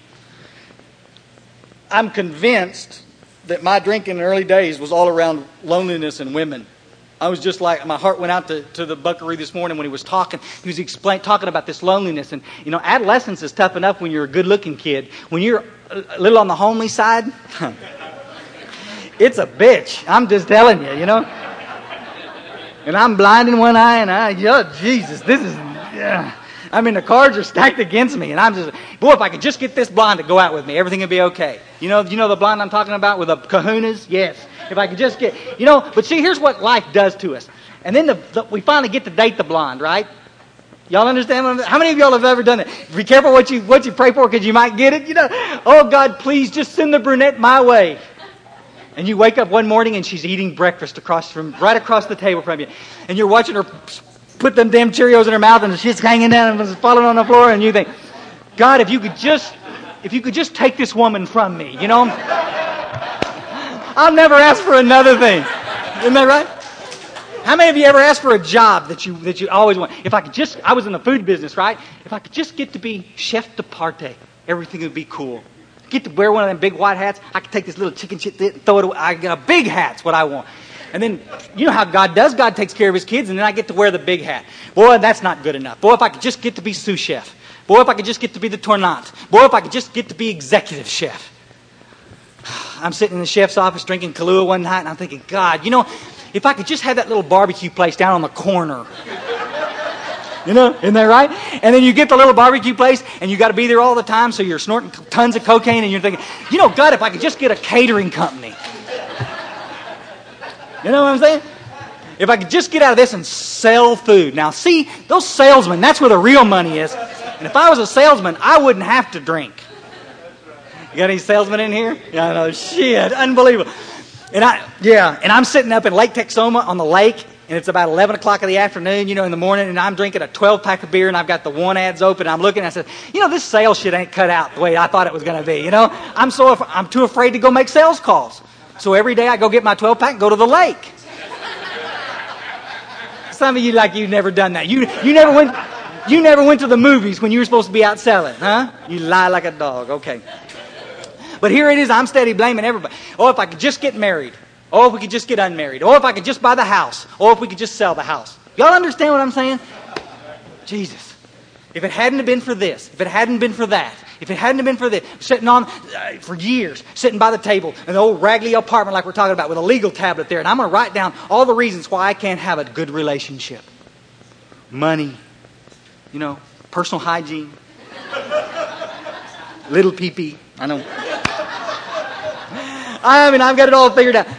I'm convinced that my drinking in the early days was all around loneliness and women. I was just like, my heart went out to the buckaroo this morning when he was talking. He was talking about this loneliness. And, adolescence is tough enough when you're a good-looking kid. When you're a little on the homely side, it's a bitch. I'm just telling you, And I'm blind in one eye, and Jesus, this is, the cards are stacked against me. And I'm just, boy, if I could just get this blonde to go out with me, everything would be okay. You know the blonde I'm talking about with the kahunas? Yes. If I could just get, but see, here's what life does to us. And then we finally get to date the blonde, right? Y'all understand? How many of y'all have ever done it? Be careful what you pray for because you might get it. Oh, God, please just send the brunette my way. And you wake up one morning and she's eating breakfast right across the table from you. And you're watching her put them damn Cheerios in her mouth and she's hanging down and falling on the floor. And you think, God, if you could just take this woman from me, I'll never ask for another thing. Isn't that right? How many of you ever asked for a job that you always want? I was in the food business, right? If I could just get to be chef de parte, everything would be cool. Get to wear one of them big white hats. I could take this little chicken shit, throw it away. I get a big hat's what I want. And then, you know how God does? God takes care of his kids, and then I get to wear the big hat. Boy, that's not good enough. Boy, if I could just get to be sous chef. Boy, if I could just get to be the tournant. Boy, if I could just get to be executive chef. I'm sitting in the chef's office drinking Kahlua one night, and I'm thinking, God, if I could just have that little barbecue place down on the corner. Isn't that right? And then you get the little barbecue place, and you got to be there all the time, so you're snorting tons of cocaine, and you're thinking, God, if I could just get a catering company. You know what I'm saying? If I could just get out of this and sell food. Now, see, those salesmen, that's where the real money is. And if I was a salesman, I wouldn't have to drink. You got any salesmen in here? Yeah, I know. Shit, unbelievable. And I'm sitting up in Lake Texoma on the lake, and it's about 11 o'clock in the afternoon, in the morning, and I'm drinking a 12-pack of beer, and I've got the one ads open, and I'm looking, and I said, this sales shit ain't cut out the way I thought it was going to be, I'm too afraid to go make sales calls. So every day I go get my 12-pack and go to the lake. some of you like you've never done that. You never went to the movies when you were supposed to be out selling, huh? You lie like a dog. Okay. But here it is. I'm steady blaming everybody. Oh, if I could just get married. Oh, if we could just get unmarried. Oh, if I could just buy the house. Oh, if we could just sell the house. Y'all understand what I'm saying? Jesus. If it hadn't been for this, if it hadn't been for that, if it hadn't been for this, sitting on, for years, sitting by the table in the old raggedy apartment like we're talking about with a legal tablet there, and I'm going to write down all the reasons why I can't have a good relationship. Money, personal hygiene, little pee-pee. I know. I mean, I've got it all figured out.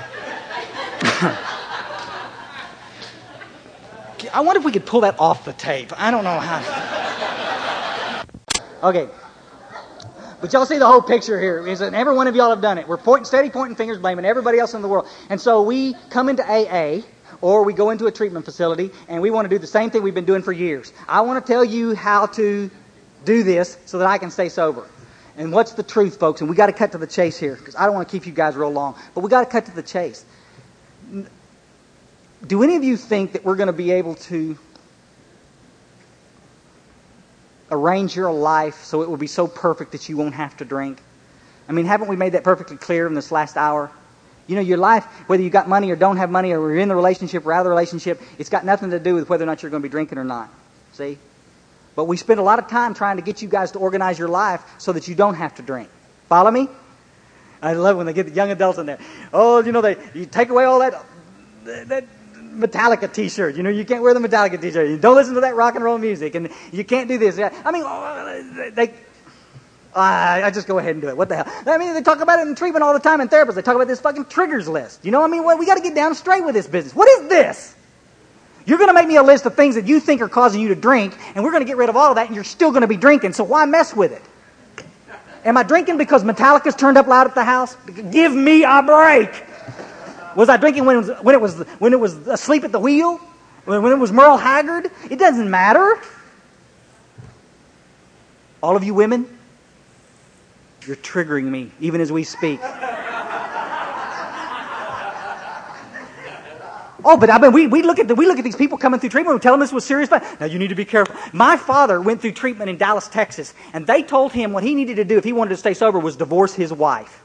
I wonder if we could pull that off the tape. I don't know how. Okay. But y'all see the whole picture here. Is that every one of y'all have done it. We're steady pointing fingers, blaming everybody else in the world. And so we come into AA, or we go into a treatment facility, and we want to do the same thing we've been doing for years. I want to tell you how to do this so that I can stay sober. And what's the truth, folks? And we got to cut to the chase here, because I don't want to keep you guys real long. But we got to cut to the chase. Do any of you think that we're going to be able to arrange your life so it will be so perfect that you won't have to drink? I mean, haven't we made that perfectly clear in this last hour? Your life, whether you got money or don't have money, or you're in the relationship or out of the relationship, it's got nothing to do with whether or not you're going to be drinking or not. See? But we spend a lot of time trying to get you guys to organize your life so that you don't have to drink. Follow me? I love when they get the young adults in there. Oh, you take away all that Metallica t-shirt. You can't wear the Metallica t-shirt. You don't listen to that rock and roll music. And you can't do this. I mean, I just go ahead and do it. What the hell? I mean, they talk about it in treatment all the time in therapists. They talk about this fucking triggers list. We got to get down straight with this business. What is this? You're going to make me a list of things that you think are causing you to drink, and we're going to get rid of all of that, and you're still going to be drinking. So why mess with it? Am I drinking because Metallica's turned up loud at the house? Give me a break. Was I drinking when it was asleep at the wheel? When it was Merle Haggard? It doesn't matter. All of you women, you're triggering me even as we speak. Oh, but I mean, we look at these people coming through treatment. We tell them this was serious. Now you need to be careful. My father went through treatment in Dallas, Texas, and they told him what he needed to do if he wanted to stay sober was divorce his wife.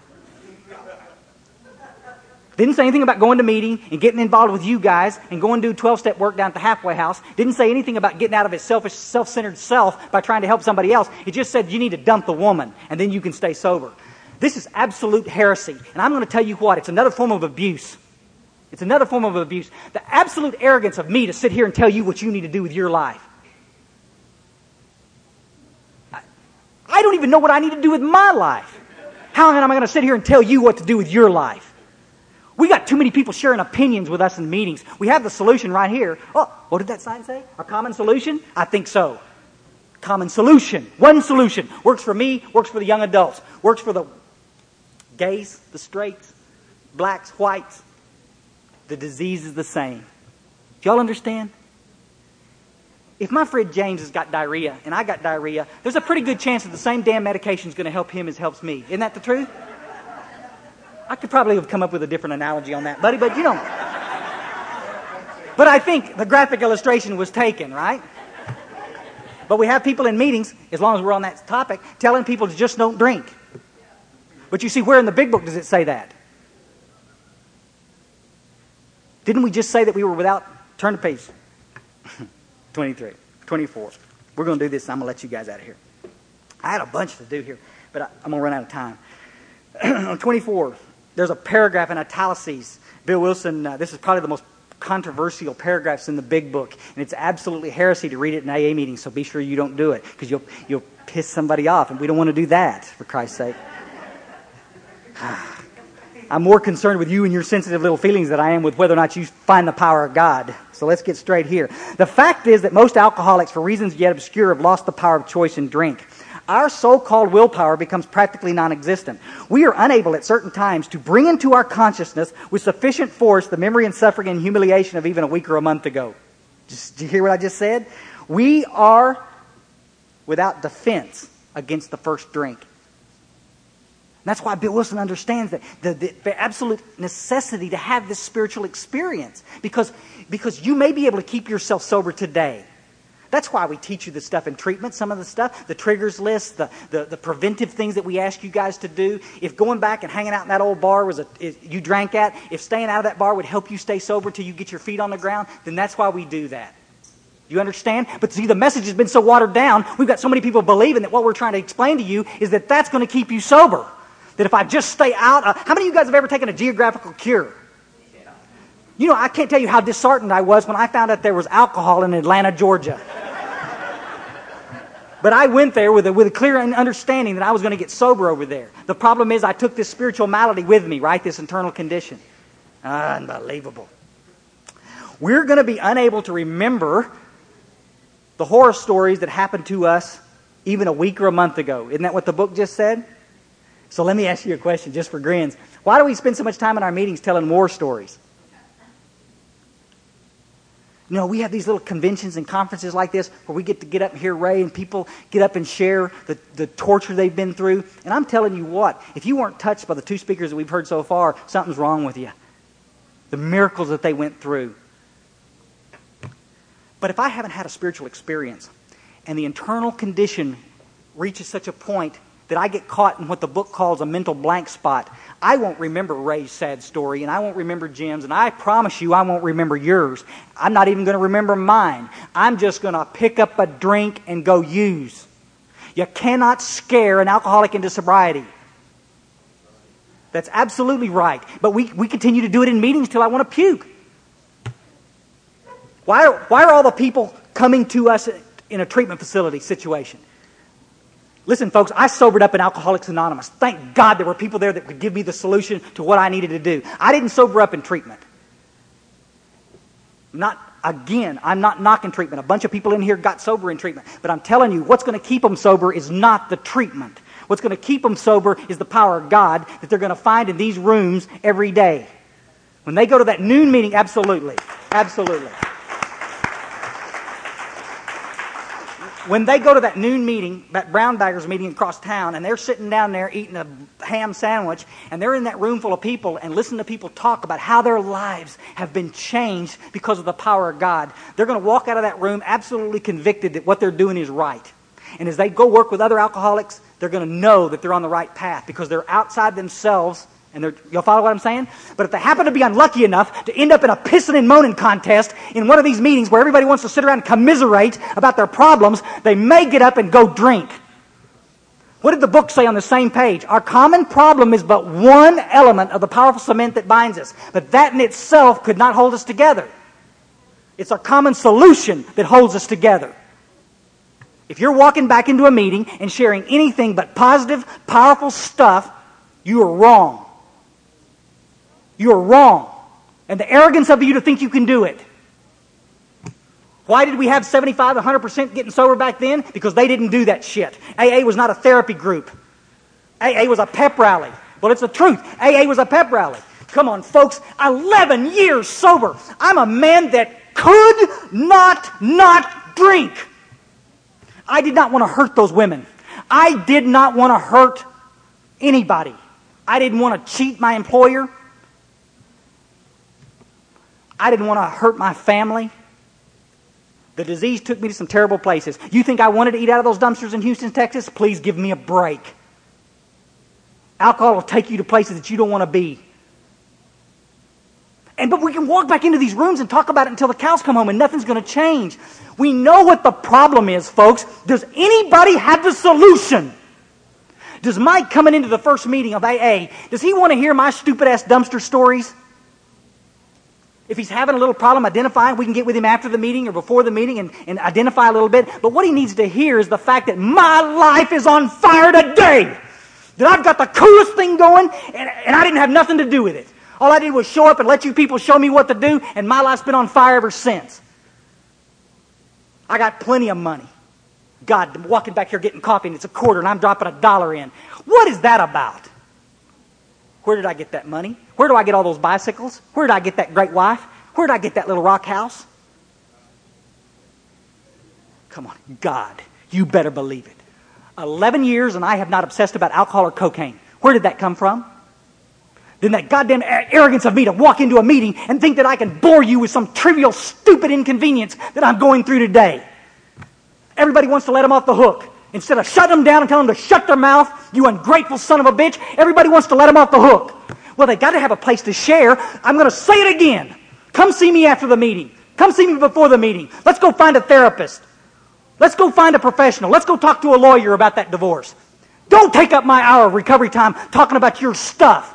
Didn't say anything about going to meeting and getting involved with you guys and going to do 12-step work down at the halfway house. Didn't say anything about getting out of his selfish, self-centered self by trying to help somebody else. It just said you need to dump the woman and then you can stay sober. This is absolute heresy. And I'm going to tell you what, it's another form of abuse. It's another form of abuse. The absolute arrogance of me to sit here and tell you what you need to do with your life. I don't even know what I need to do with my life. How am I going to sit here and tell you what to do with your life? We got too many people sharing opinions with us in meetings. We have the solution right here. Oh, what did that sign say? A common solution? I think so. Common solution. One solution. Works for me, works for the young adults. Works for the gays, the straights, blacks, whites. The disease is the same. Do y'all understand? If my friend James has got diarrhea and I got diarrhea, there's a pretty good chance that the same damn medication is going to help him as helps me. Isn't that the truth? I could probably have come up with a different analogy on that, buddy, but you don't. But I think the graphic illustration was taken, right? But we have people in meetings, as long as we're on that topic, telling people to just don't drink. But you see, where in the big book does it say that? Didn't we just say that we were without? Turn the page. 23, 24. We're going to do this, and I'm going to let you guys out of here. I had a bunch to do here, but I'm going to run out of time. On 24, there's a paragraph in italics. Bill Wilson, this is probably the most controversial paragraphs in the big book, and it's absolutely heresy to read it in AA meetings, so be sure you don't do it, because you'll piss somebody off, and we don't want to do that, for Christ's sake. I'm more concerned with you and your sensitive little feelings than I am with whether or not you find the power of God. So let's get straight here. The fact is that most alcoholics, for reasons yet obscure, have lost the power of choice in drink. Our so-called willpower becomes practically non-existent. We are unable at certain times to bring into our consciousness with sufficient force the memory and suffering and humiliation of even a week or a month ago. Did you hear what I just said? We are without defense against the first drink. That's why Bill Wilson understands that the absolute necessity to have this spiritual experience. Because you may be able to keep yourself sober today. That's why we teach you the stuff in treatment, some of the stuff, the triggers list, the preventive things that we ask you guys to do. If going back and hanging out in that old bar you drank at, if staying out of that bar would help you stay sober till you get your feet on the ground, then that's why we do that. You understand? But see, the message has been so watered down, we've got so many people believing that what we're trying to explain to you is that that's going to keep you sober. That if I just stay out, how many of you guys have ever taken a geographical cure? You know, I can't tell you how disheartened I was when I found out there was alcohol in Atlanta, Georgia. But I went there with a clear understanding that I was going to get sober over there. The problem is I took this spiritual malady with me, right? This internal condition. Unbelievable. We're going to be unable to remember the horror stories that happened to us even a week or a month ago. Isn't that what the book just said? So let me ask you a question just for grins. Why do we spend so much time in our meetings telling war stories? You know, we have these little conventions and conferences like this where we get to get up and hear Ray and people get up and share the torture they've been through. And I'm telling you what, if you weren't touched by the two speakers that we've heard so far, something's wrong with you. The miracles that they went through. But if I haven't had a spiritual experience and the internal condition reaches such a point that I get caught in what the book calls a mental blank spot, I won't remember Ray's sad story, and I won't remember Jim's, and I promise you I won't remember yours. I'm not even going to remember mine. I'm just going to pick up a drink and go use. You cannot scare an alcoholic into sobriety. That's absolutely right. But we continue to do it in meetings till I want to puke. Why are all the people coming to us in a treatment facility situation? Listen, folks, I sobered up in Alcoholics Anonymous. Thank God there were people there that could give me the solution to what I needed to do. I didn't sober up in treatment. I'm not knocking treatment. A bunch of people in here got sober in treatment. But I'm telling you, what's going to keep them sober is not the treatment. What's going to keep them sober is the power of God that they're going to find in these rooms every day. When they go to that noon meeting, absolutely. Absolutely. When they go to that noon meeting, that Brown Baggers meeting across town, and they're sitting down there eating a ham sandwich, and they're in that room full of people and listen to people talk about how their lives have been changed because of the power of God, they're going to walk out of that room absolutely convicted that what they're doing is right. And as they go work with other alcoholics, they're going to know that they're on the right path because they're outside themselves. And you'll follow what I'm saying? But if they happen to be unlucky enough to end up in a pissing and moaning contest in one of these meetings where everybody wants to sit around and commiserate about their problems, they may get up and go drink. What did the book say on the same page? Our common problem is but one element of the powerful cement that binds us. But that in itself could not hold us together. It's our common solution that holds us together. If you're walking back into a meeting and sharing anything but positive, powerful stuff, you are wrong. You are wrong. And the arrogance of you to think you can do it. Why did we have 75, 100% getting sober back then? Because they didn't do that shit. AA was not a therapy group. AA was a pep rally. Well, it's the truth. AA was a pep rally. Come on, folks. 11 years sober. I'm a man that could not drink. I did not want to hurt those women. I did not want to hurt anybody. I didn't want to cheat my employer. I didn't want to hurt my family. The disease took me to some terrible places. You think I wanted to eat out of those dumpsters in Houston, Texas? Please give me a break. Alcohol will take you to places that you don't want to be. But we can walk back into these rooms and talk about it until the cows come home and nothing's going to change. We know what the problem is, folks. Does anybody have the solution? Does Mike coming into the first meeting of AA, does he want to hear my stupid-ass dumpster stories? If he's having a little problem identifying, we can get with him after the meeting or before the meeting and identify a little bit. But what he needs to hear is the fact that my life is on fire today. That I've got the coolest thing going and I didn't have nothing to do with it. All I did was show up and let you people show me what to do, and my life's been on fire ever since. I got plenty of money. God, I'm walking back here getting coffee and it's a quarter and I'm dropping $1 in. What is that about? Where did I get that money? Where do I get all those bicycles? Where did I get that great wife? Where did I get that little rock house? Come on, God, you better believe it. 11 years and I have not obsessed about alcohol or cocaine. Where did that come from? Then that goddamn arrogance of me to walk into a meeting and think that I can bore you with some trivial, stupid inconvenience that I'm going through today. Everybody wants to let them off the hook. Instead of shutting them down and telling them to shut their mouth, you ungrateful son of a bitch, everybody wants to let them off the hook. Well, they got to have a place to share. I'm going to say it again. Come see me after the meeting. Come see me before the meeting. Let's go find a therapist. Let's go find a professional. Let's go talk to a lawyer about that divorce. Don't take up my hour of recovery time talking about your stuff.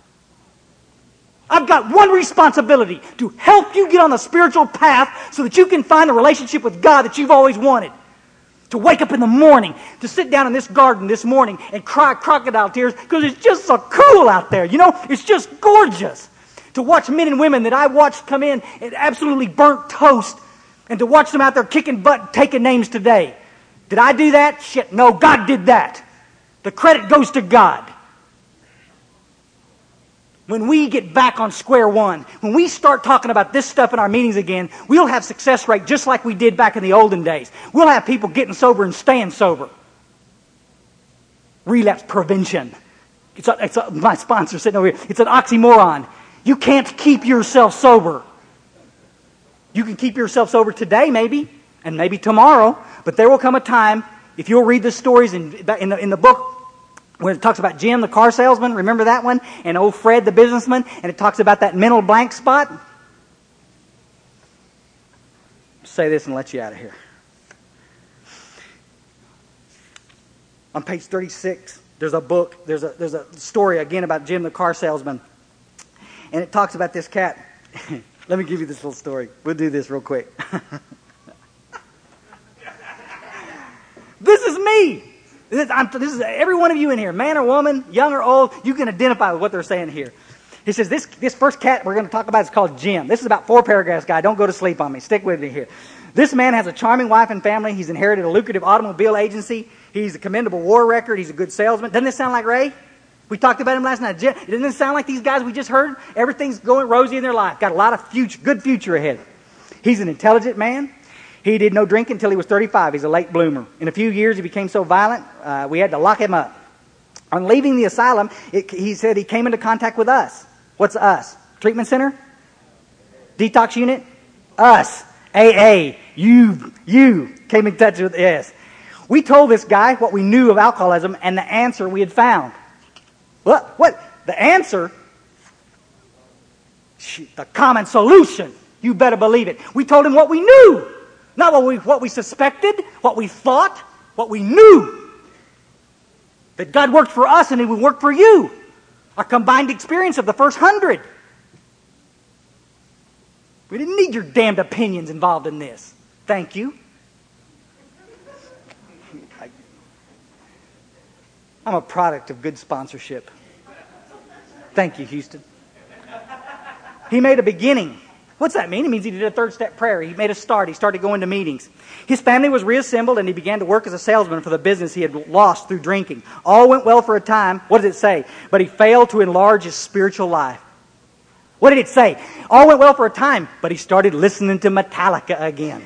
I've got one responsibility, to help you get on the spiritual path so that you can find a relationship with God that you've always wanted. To wake up in the morning, to sit down in this garden this morning and cry crocodile tears because it's just so cool out there. You know, it's just gorgeous. To watch men and women that I watched come in and absolutely burnt toast, and to watch them out there kicking butt, taking names today. Did I do that? Shit, no, God did that. The credit goes to God. When we get back on square one, when we start talking about this stuff in our meetings again, we'll have success rate just like we did back in the olden days. We'll have people getting sober and staying sober. Relapse prevention. My sponsor sitting over here. It's an oxymoron. You can't keep yourself sober. You can keep yourself sober today maybe, and maybe tomorrow, but there will come a time, if you'll read the stories in the book, where it talks about Jim, the car salesman, remember that one? And old Fred, the businessman, and it talks about that mental blank spot. I'll say this and let you out of here. On page 36, there's a story again about Jim, the car salesman. And it talks about this cat. Let me give you this little story. We'll do this real quick. This is me. This is every one of you in here, man or woman, young or old, you can identify with what they're saying here. He says, this first cat we're going to talk about is called Jim. This is about 4 paragraphs, guy. Don't go to sleep on me. Stick with me here. This man has a charming wife and family. He's inherited a lucrative automobile agency. He's a commendable war record. He's a good salesman. Doesn't this sound like Ray? We talked about him last night. Doesn't this sound like these guys we just heard? Everything's going rosy in their life. Got a lot of good future ahead. He's an intelligent man. He did no drink until he was 35. He's a late bloomer. In a few years, he became so violent, we had to lock him up. On leaving the asylum, he said he came into contact with us. What's us? Treatment center? Detox unit? Us. AA. You came in touch with us. We told this guy what we knew of alcoholism and the answer we had found. What? The answer? The common solution. You better believe it. We told him what we knew. Not what we suspected, what we thought, what we knew. That God worked for us and He would work for you. Our combined experience of the first 100. We didn't need your damned opinions involved in this. Thank you. I'm a product of good sponsorship. Thank you, Houston. He made a beginning. What's that mean? It means he did a 3rd-step prayer. He made a start. He started going to meetings. His family was reassembled, and he began to work as a salesman for the business he had lost through drinking. All went well for a time. What did it say? But he failed to enlarge his spiritual life. What did it say? All went well for a time, but he started listening to Metallica again.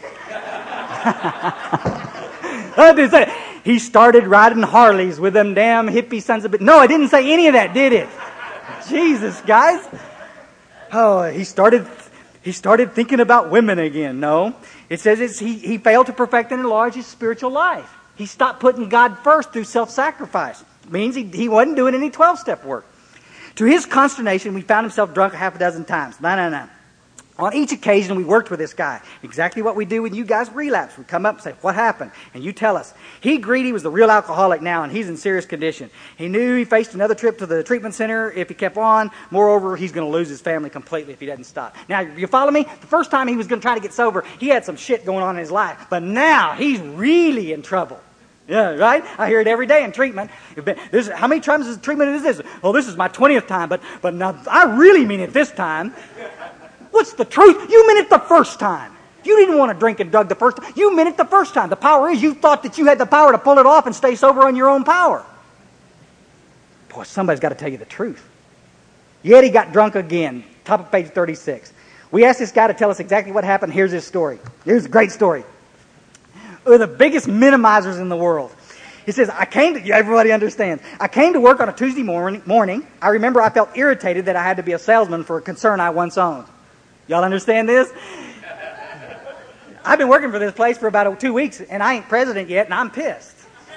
What did it say? He started riding Harleys with them damn hippie sons of bitch. No, it didn't say any of that, did it? Jesus, guys. Oh, he started thinking about women again. No. It says he failed to perfect and enlarge his spiritual life. He stopped putting God first through self-sacrifice. It means he wasn't doing any 12-step work. To his consternation, we found himself drunk 6 times. No. On each occasion, we worked with this guy. Exactly what we do when you guys relapse. We come up and say, what happened? And you tell us. He agreed he was the real alcoholic now, and he's in serious condition. He knew he faced another trip to the treatment center if he kept on. Moreover, he's going to lose his family completely if he doesn't stop. Now, you follow me? The first time he was going to try to get sober, he had some shit going on in his life. But now, he's really in trouble. Yeah, right? I hear it every day in treatment. How many times is treatment is this? Well, this is my 20th time, but now I really mean it this time. What's the truth? You meant it the first time. You didn't want to drink and drug the first time. You meant it the first time. The power is you thought that you had the power to pull it off and stay sober on your own power. Boy, somebody's got to tell you the truth. Yet he got drunk again. Top of page 36. We asked this guy to tell us exactly what happened. Here's his story. Here's a great story. We're the biggest minimizers in the world. He says, everybody understands. I came to work on a Tuesday morning. I remember I felt irritated that I had to be a salesman for a concern I once owned. Y'all understand this? I've been working for this place for about 2 weeks, and I ain't president yet, and I'm pissed.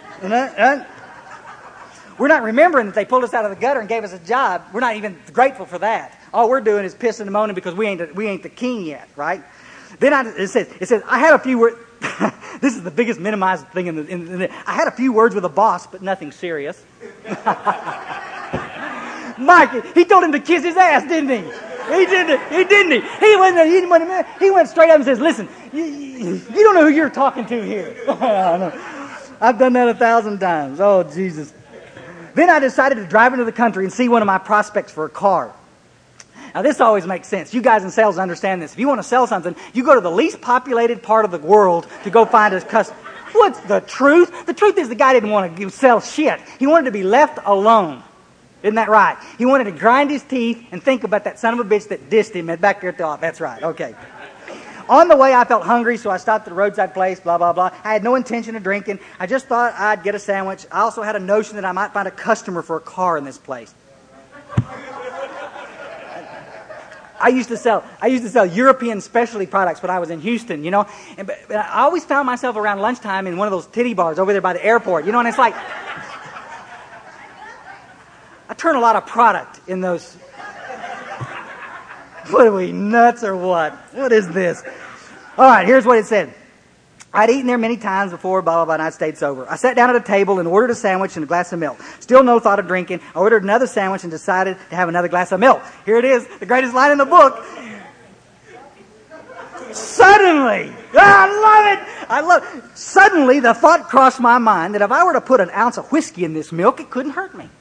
We're not remembering that they pulled us out of the gutter and gave us a job. We're not even grateful for that. All we're doing is pissing and moaning because we ain't the king yet, right? Then it says, I had a few words. This is the biggest minimized thing I had a few words with the boss, but nothing serious. Mike, he told him to kiss his ass, didn't he? He didn't he? He went straight up and says, listen, you don't know who you're talking to here. I've done that 1,000 times. Oh, Jesus. Then I decided to drive into the country and see one of my prospects for a car. Now, this always makes sense. You guys in sales understand this. If you want to sell something, you go to the least populated part of the world to go find a customer. What's the truth? The truth is the guy didn't want to sell shit. He wanted to be left alone. Isn't that right? He wanted to grind his teeth and think about that son of a bitch that dissed him back there at the office. That's right. Okay. On the way, I felt hungry, so I stopped at a roadside place, blah, blah, blah. I had no intention of drinking. I just thought I'd get a sandwich. I also had a notion that I might find a customer for a car in this place. I used to sell European specialty products when I was in Houston, you know. But I always found myself around lunchtime in one of those titty bars over there by the airport, you know. And it's like, I turn a lot of product in those. What are we, nuts or what? What is this? All right, here's what it said. I'd eaten there many times before, blah, blah, blah, and I stayed sober. I sat down at a table and ordered a sandwich and a glass of milk. Still no thought of drinking. I ordered another sandwich and decided to have another glass of milk. Here it is, the greatest line in the book. Suddenly, I love it. Suddenly, the thought crossed my mind that if I were to put an ounce of whiskey in this milk, it couldn't hurt me.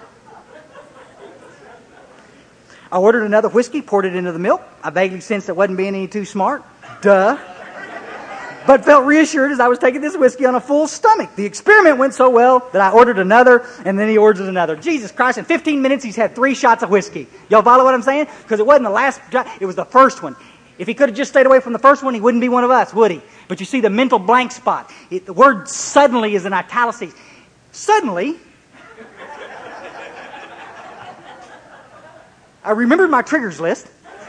I ordered another whiskey, poured it into the milk. I vaguely sensed it wasn't being any too smart. Duh. But felt reassured as I was taking this whiskey on a full stomach. The experiment went so well that I ordered another, and then he ordered another. Jesus Christ, in 15 minutes he's had 3 shots of whiskey. Y'all follow what I'm saying? Because it wasn't the last shot, it was the first one. If he could have just stayed away from the first one, he wouldn't be one of us, would he? But you see the mental blank spot. The word suddenly is in italics. Suddenly, I remembered my triggers list.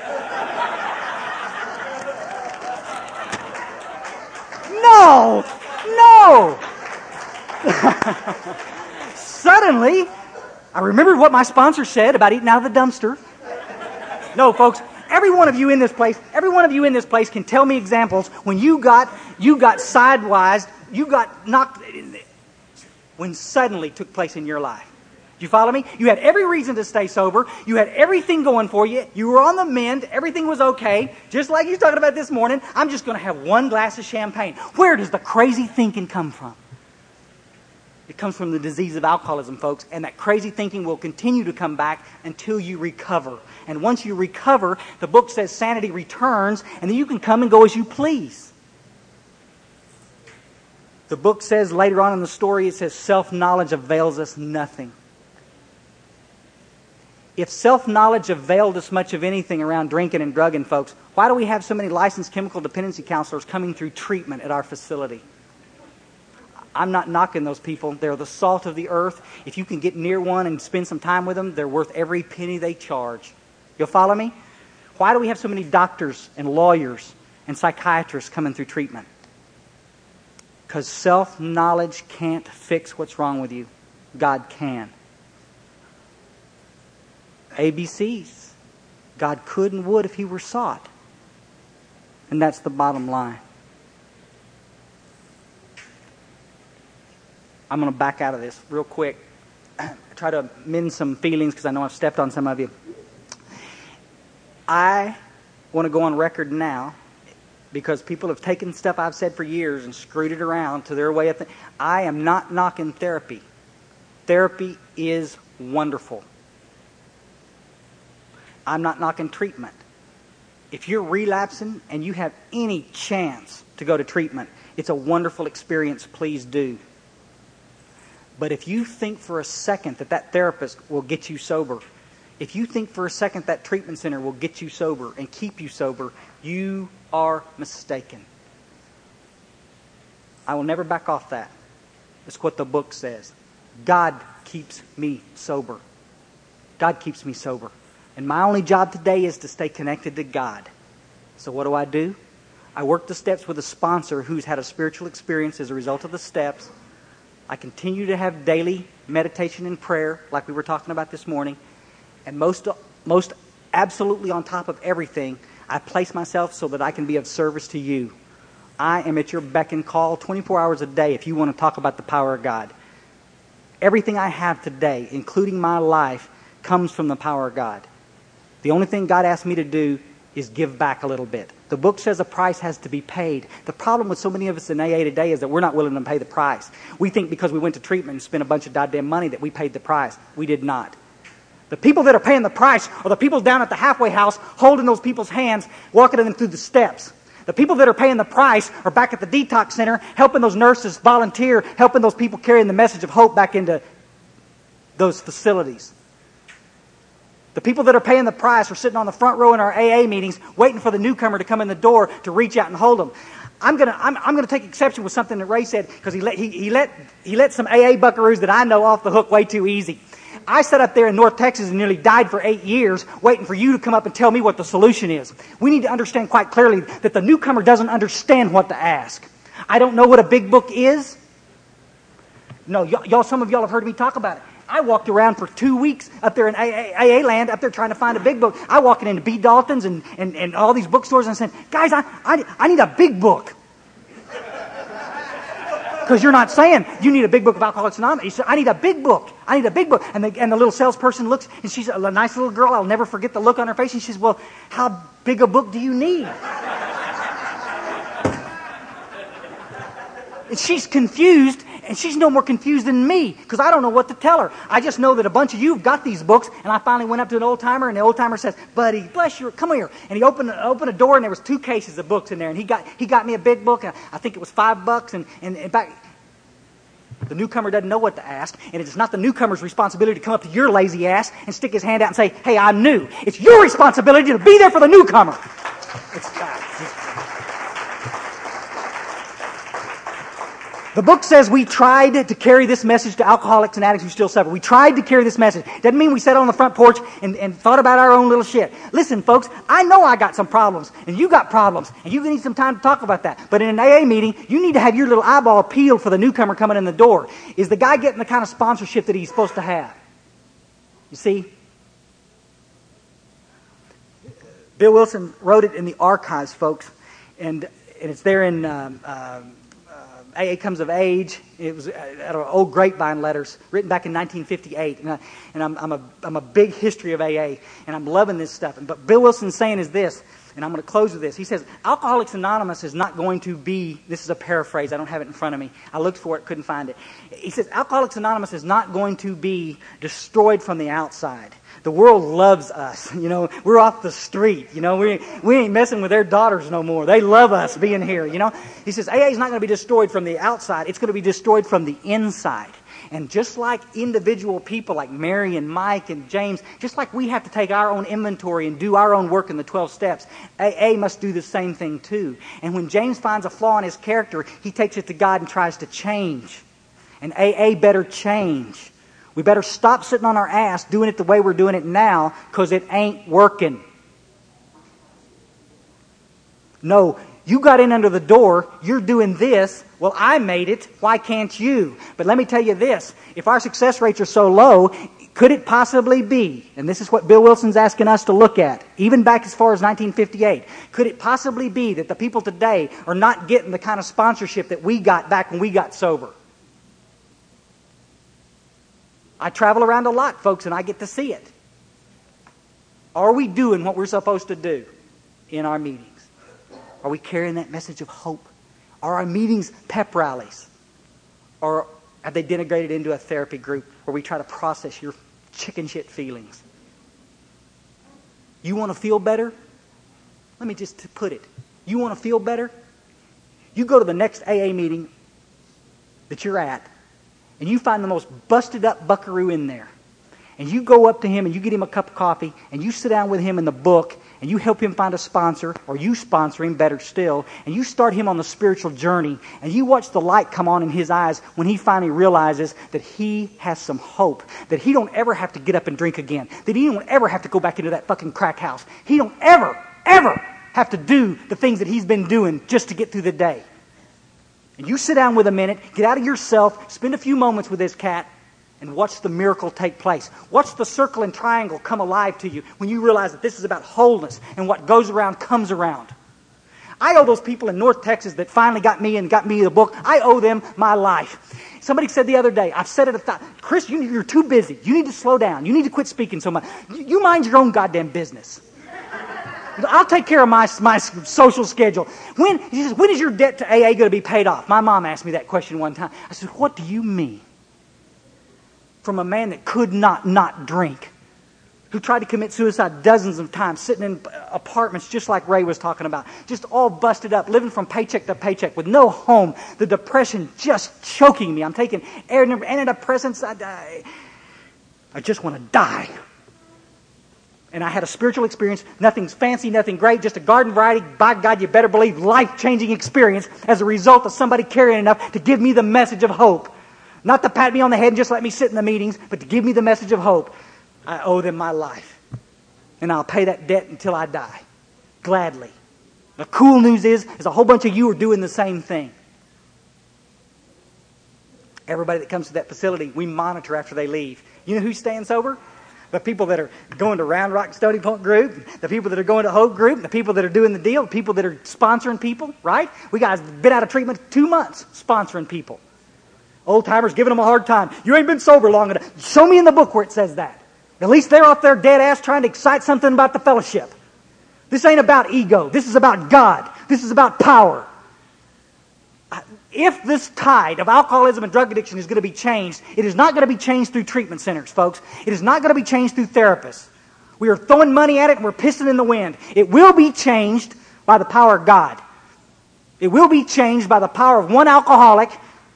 No! Suddenly, I remembered what my sponsor said about eating out of the dumpster. No, folks, every one of you in this place can tell me examples when you got sidewise, you got knocked, when suddenly took place in your life. Do you follow me? You had every reason to stay sober. You had everything going for you. You were on the mend. Everything was okay. Just like you were talking about this morning, I'm just going to have 1 glass of champagne. Where does the crazy thinking come from? It comes from the disease of alcoholism, folks. And that crazy thinking will continue to come back until you recover. And once you recover, the book says sanity returns, and then you can come and go as you please. The book says later on in the story, it says self-knowledge avails us nothing. If self-knowledge availed us much of anything around drinking and drugging, folks, why do we have so many licensed chemical dependency counselors coming through treatment at our facility? I'm not knocking those people. They're the salt of the earth. If you can get near one and spend some time with them, they're worth every penny they charge. You'll follow me? Why do we have so many doctors and lawyers and psychiatrists coming through treatment? Because self-knowledge can't fix what's wrong with you. God can. ABCs. God could and would if He were sought. And that's the bottom line. I'm going to back out of this real quick. Try to mend some feelings because I know I've stepped on some of you. I want to go on record now because people have taken stuff I've said for years and screwed it around to their way of thinking. I am not knocking therapy. Therapy is wonderful. I'm not knocking treatment. If you're relapsing and you have any chance to go to treatment, it's a wonderful experience. Please do. But if you think for a second that therapist will get you sober, if you think for a second that treatment center will get you sober and keep you sober, you are mistaken. I will never back off that. That's what the book says. God keeps me sober. God keeps me sober. And my only job today is to stay connected to God. So what do? I work the steps with a sponsor who's had a spiritual experience as a result of the steps. I continue to have daily meditation and prayer, like we were talking about this morning. And most absolutely on top of everything, I place myself so that I can be of service to you. I am at your beck and call 24 hours a day if you want to talk about the power of God. Everything I have today, including my life, comes from the power of God. The only thing God asked me to do is give back a little bit. The book says a price has to be paid. The problem with so many of us in AA today is that we're not willing to pay the price. We think because we went to treatment and spent a bunch of goddamn money that we paid the price. We did not. The people that are paying the price are the people down at the halfway house holding those people's hands, walking them through the steps. The people that are paying the price are back at the detox center, helping those nurses volunteer, helping those people carrying the message of hope back into those facilities. The people that are paying the price are sitting on the front row in our AA meetings, waiting for the newcomer to come in the door to reach out and hold them. I'm gonna take exception with something that Ray said, because he let some AA buckaroos that I know off the hook way too easy. I sat up there in North Texas and nearly died for 8 years waiting for you to come up and tell me what the solution is. We need to understand quite clearly that the newcomer doesn't understand what to ask. I don't know what a big book is. No, some of y'all have heard me talk about it. I walked around for 2 weeks up there in AA land, up there trying to find a big book. I walked into B. Dalton's and all these bookstores and said, guys, I need a big book. Because you're not saying you need a big book of Alcoholics Anonymous. You said, I need a big book. I need a big book. And the little salesperson looks, and she's a nice little girl. I'll never forget the look on her face. And she says, well, how big a book do you need? And she's confused, and she's no more confused than me, because I don't know what to tell her. I just know that a bunch of you have got these books, and I finally went up to an old-timer, and the old-timer says, buddy, bless you, come here. And he opened a door, and there was 2 cases of books in there, and he got me a big book, and I think it was $5, and back. The newcomer doesn't know what to ask, and it's not the newcomer's responsibility to come up to your lazy ass and stick his hand out and say, hey, I'm new. It's your responsibility to be there for the newcomer. The book says we tried to carry this message to alcoholics and addicts who still suffer. We tried to carry this message. Doesn't mean we sat on the front porch and thought about our own little shit. Listen, folks, I know I got some problems, and you got problems, and you need some time to talk about that. But in an AA meeting, you need to have your little eyeball peeled for the newcomer coming in the door. Is the guy getting the kind of sponsorship that he's supposed to have? You see? Bill Wilson wrote it in the archives, folks, and it's there in AA Comes of Age. It was out of old grapevine letters written back in 1958, and I'm a big history of AA, and I'm loving this stuff. But Bill Wilson's saying is this, and I'm going to close with this. He says Alcoholics Anonymous is not going to be. This is a paraphrase. I don't have it in front of me. I looked for it, couldn't find it. He says Alcoholics Anonymous is not going to be destroyed from the outside. The world loves us. You know, we're off the street. You know, we ain't messing with their daughters no more. They love us being here, you know. He says AA is not going to be destroyed from the outside. It's going to be destroyed from the inside. And just like individual people like Mary and Mike and James, just like we have to take our own inventory and do our own work in the 12 steps, AA must do the same thing too. And when James finds a flaw in his character, he takes it to God and tries to change. And AA better change. We better stop sitting on our ass doing it the way we're doing it now, because it ain't working. No, you got in under the door, you're doing this. Well, I made it, why can't you? But let me tell you this, if our success rates are so low, could it possibly be, and this is what Bill Wilson's asking us to look at, even back as far as 1958, could it possibly be that the people today are not getting the kind of sponsorship that we got back when we got sober? I travel around a lot, folks, and I get to see it. Are we doing what we're supposed to do in our meetings? Are we carrying that message of hope? Are our meetings pep rallies? Or have they denigrated into a therapy group where we try to process your chicken shit feelings? You want to feel better? Let me just put it. You want to feel better? You go to the next AA meeting that you're at, and you find the most busted up buckaroo in there. and you go up to him and you get him a cup of coffee and you sit down with him in the book and you help him find a sponsor, or you sponsor him, better still, and you start him on the spiritual journey, and you watch the light come on in his eyes when he finally realizes that he has some hope, that he don't ever have to get up and drink again, that he don't ever have to go back into that fucking crack house. He don't ever have to do the things that he's been doing just to get through the day. And you sit down with a minute, get out of yourself, spend a few moments with this cat, and watch the miracle take place. Watch the circle and triangle come alive to you when you realize that this is about wholeness and what goes around comes around. I owe those people in North Texas that finally got me the book, I owe them my life. Somebody said the other day, I've said it Chris, you're too busy. You need to slow down. You need to quit speaking so much. You mind your own goddamn business. I'll take care of my social schedule. He says, when is your debt to AA going to be paid off? My mom asked me that question one time. I said, what do you mean? From a man that could not drink, who tried to commit suicide dozens of times, sitting in apartments just like Ray was talking about, just all busted up, living from paycheck to paycheck with no home, the depression just choking me. I'm taking antidepressants. I just want to die. And I had a spiritual experience, nothing fancy, nothing great, just a garden variety, by God, you better believe, life-changing experience as a result of somebody caring enough to give me the message of hope. Not to pat me on the head and just let me sit in the meetings, but to give me the message of hope. I owe them my life. And I'll pay that debt until I die. Gladly. The cool news is a whole bunch of you are doing the same thing. Everybody that comes to that facility, we monitor after they leave. You know who's staying sober? The people that are going to Round Rock Stony Point group, the people that are going to Hope group, the people that are doing the deal, the people that are sponsoring people, right? We guys been out of treatment 2 months sponsoring people. Old timers giving them a hard time. You ain't been sober long enough. Show me in the book where it says that. At least they're off their dead ass trying to excite something about the fellowship. This ain't about ego. This is about God. This is about power. If this tide of alcoholism and drug addiction is going to be changed, it is not going to be changed through treatment centers, folks. It is not going to be changed through therapists. We are throwing money at it and we're pissing in the wind. It will be changed by the power of God. It will be changed by the power of one alcoholic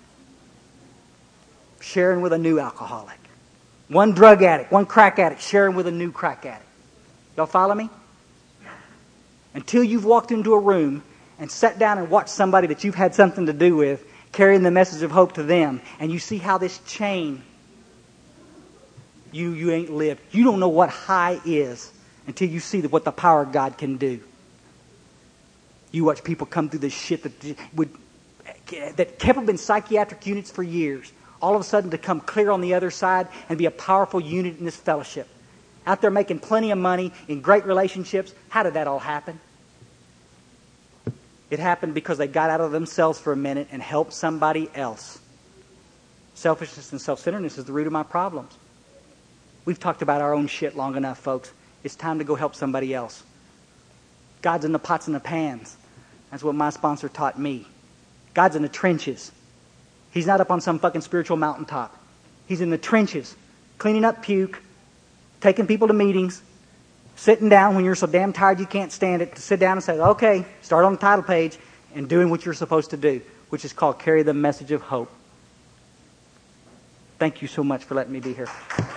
sharing with a new alcoholic. One drug addict, one crack addict sharing with a new crack addict. Y'all follow me? Until you've walked into a room and sat down and watched somebody that you've had something to do with carrying the message of hope to them, and you see how this chain, you ain't lived. You don't know what high is until you see what the power of God can do. You watch people come through this shit that kept them in psychiatric units for years, all of a sudden to come clear on the other side and be a powerful unit in this fellowship. Out there making plenty of money, in great relationships. How did that all happen? It happened because they got out of themselves for a minute and helped somebody else. Selfishness and self-centeredness is the root of my problems. We've talked about our own shit long enough, folks. It's time to go help somebody else. God's in the pots and the pans. That's what my sponsor taught me. God's in the trenches. He's not up on some fucking spiritual mountaintop. He's in the trenches, cleaning up puke, taking people to meetings, sitting down when you're so damn tired you can't stand it, to sit down and say, okay, start on the title page, and doing what you're supposed to do, which is called carry the message of hope. Thank you so much for letting me be here.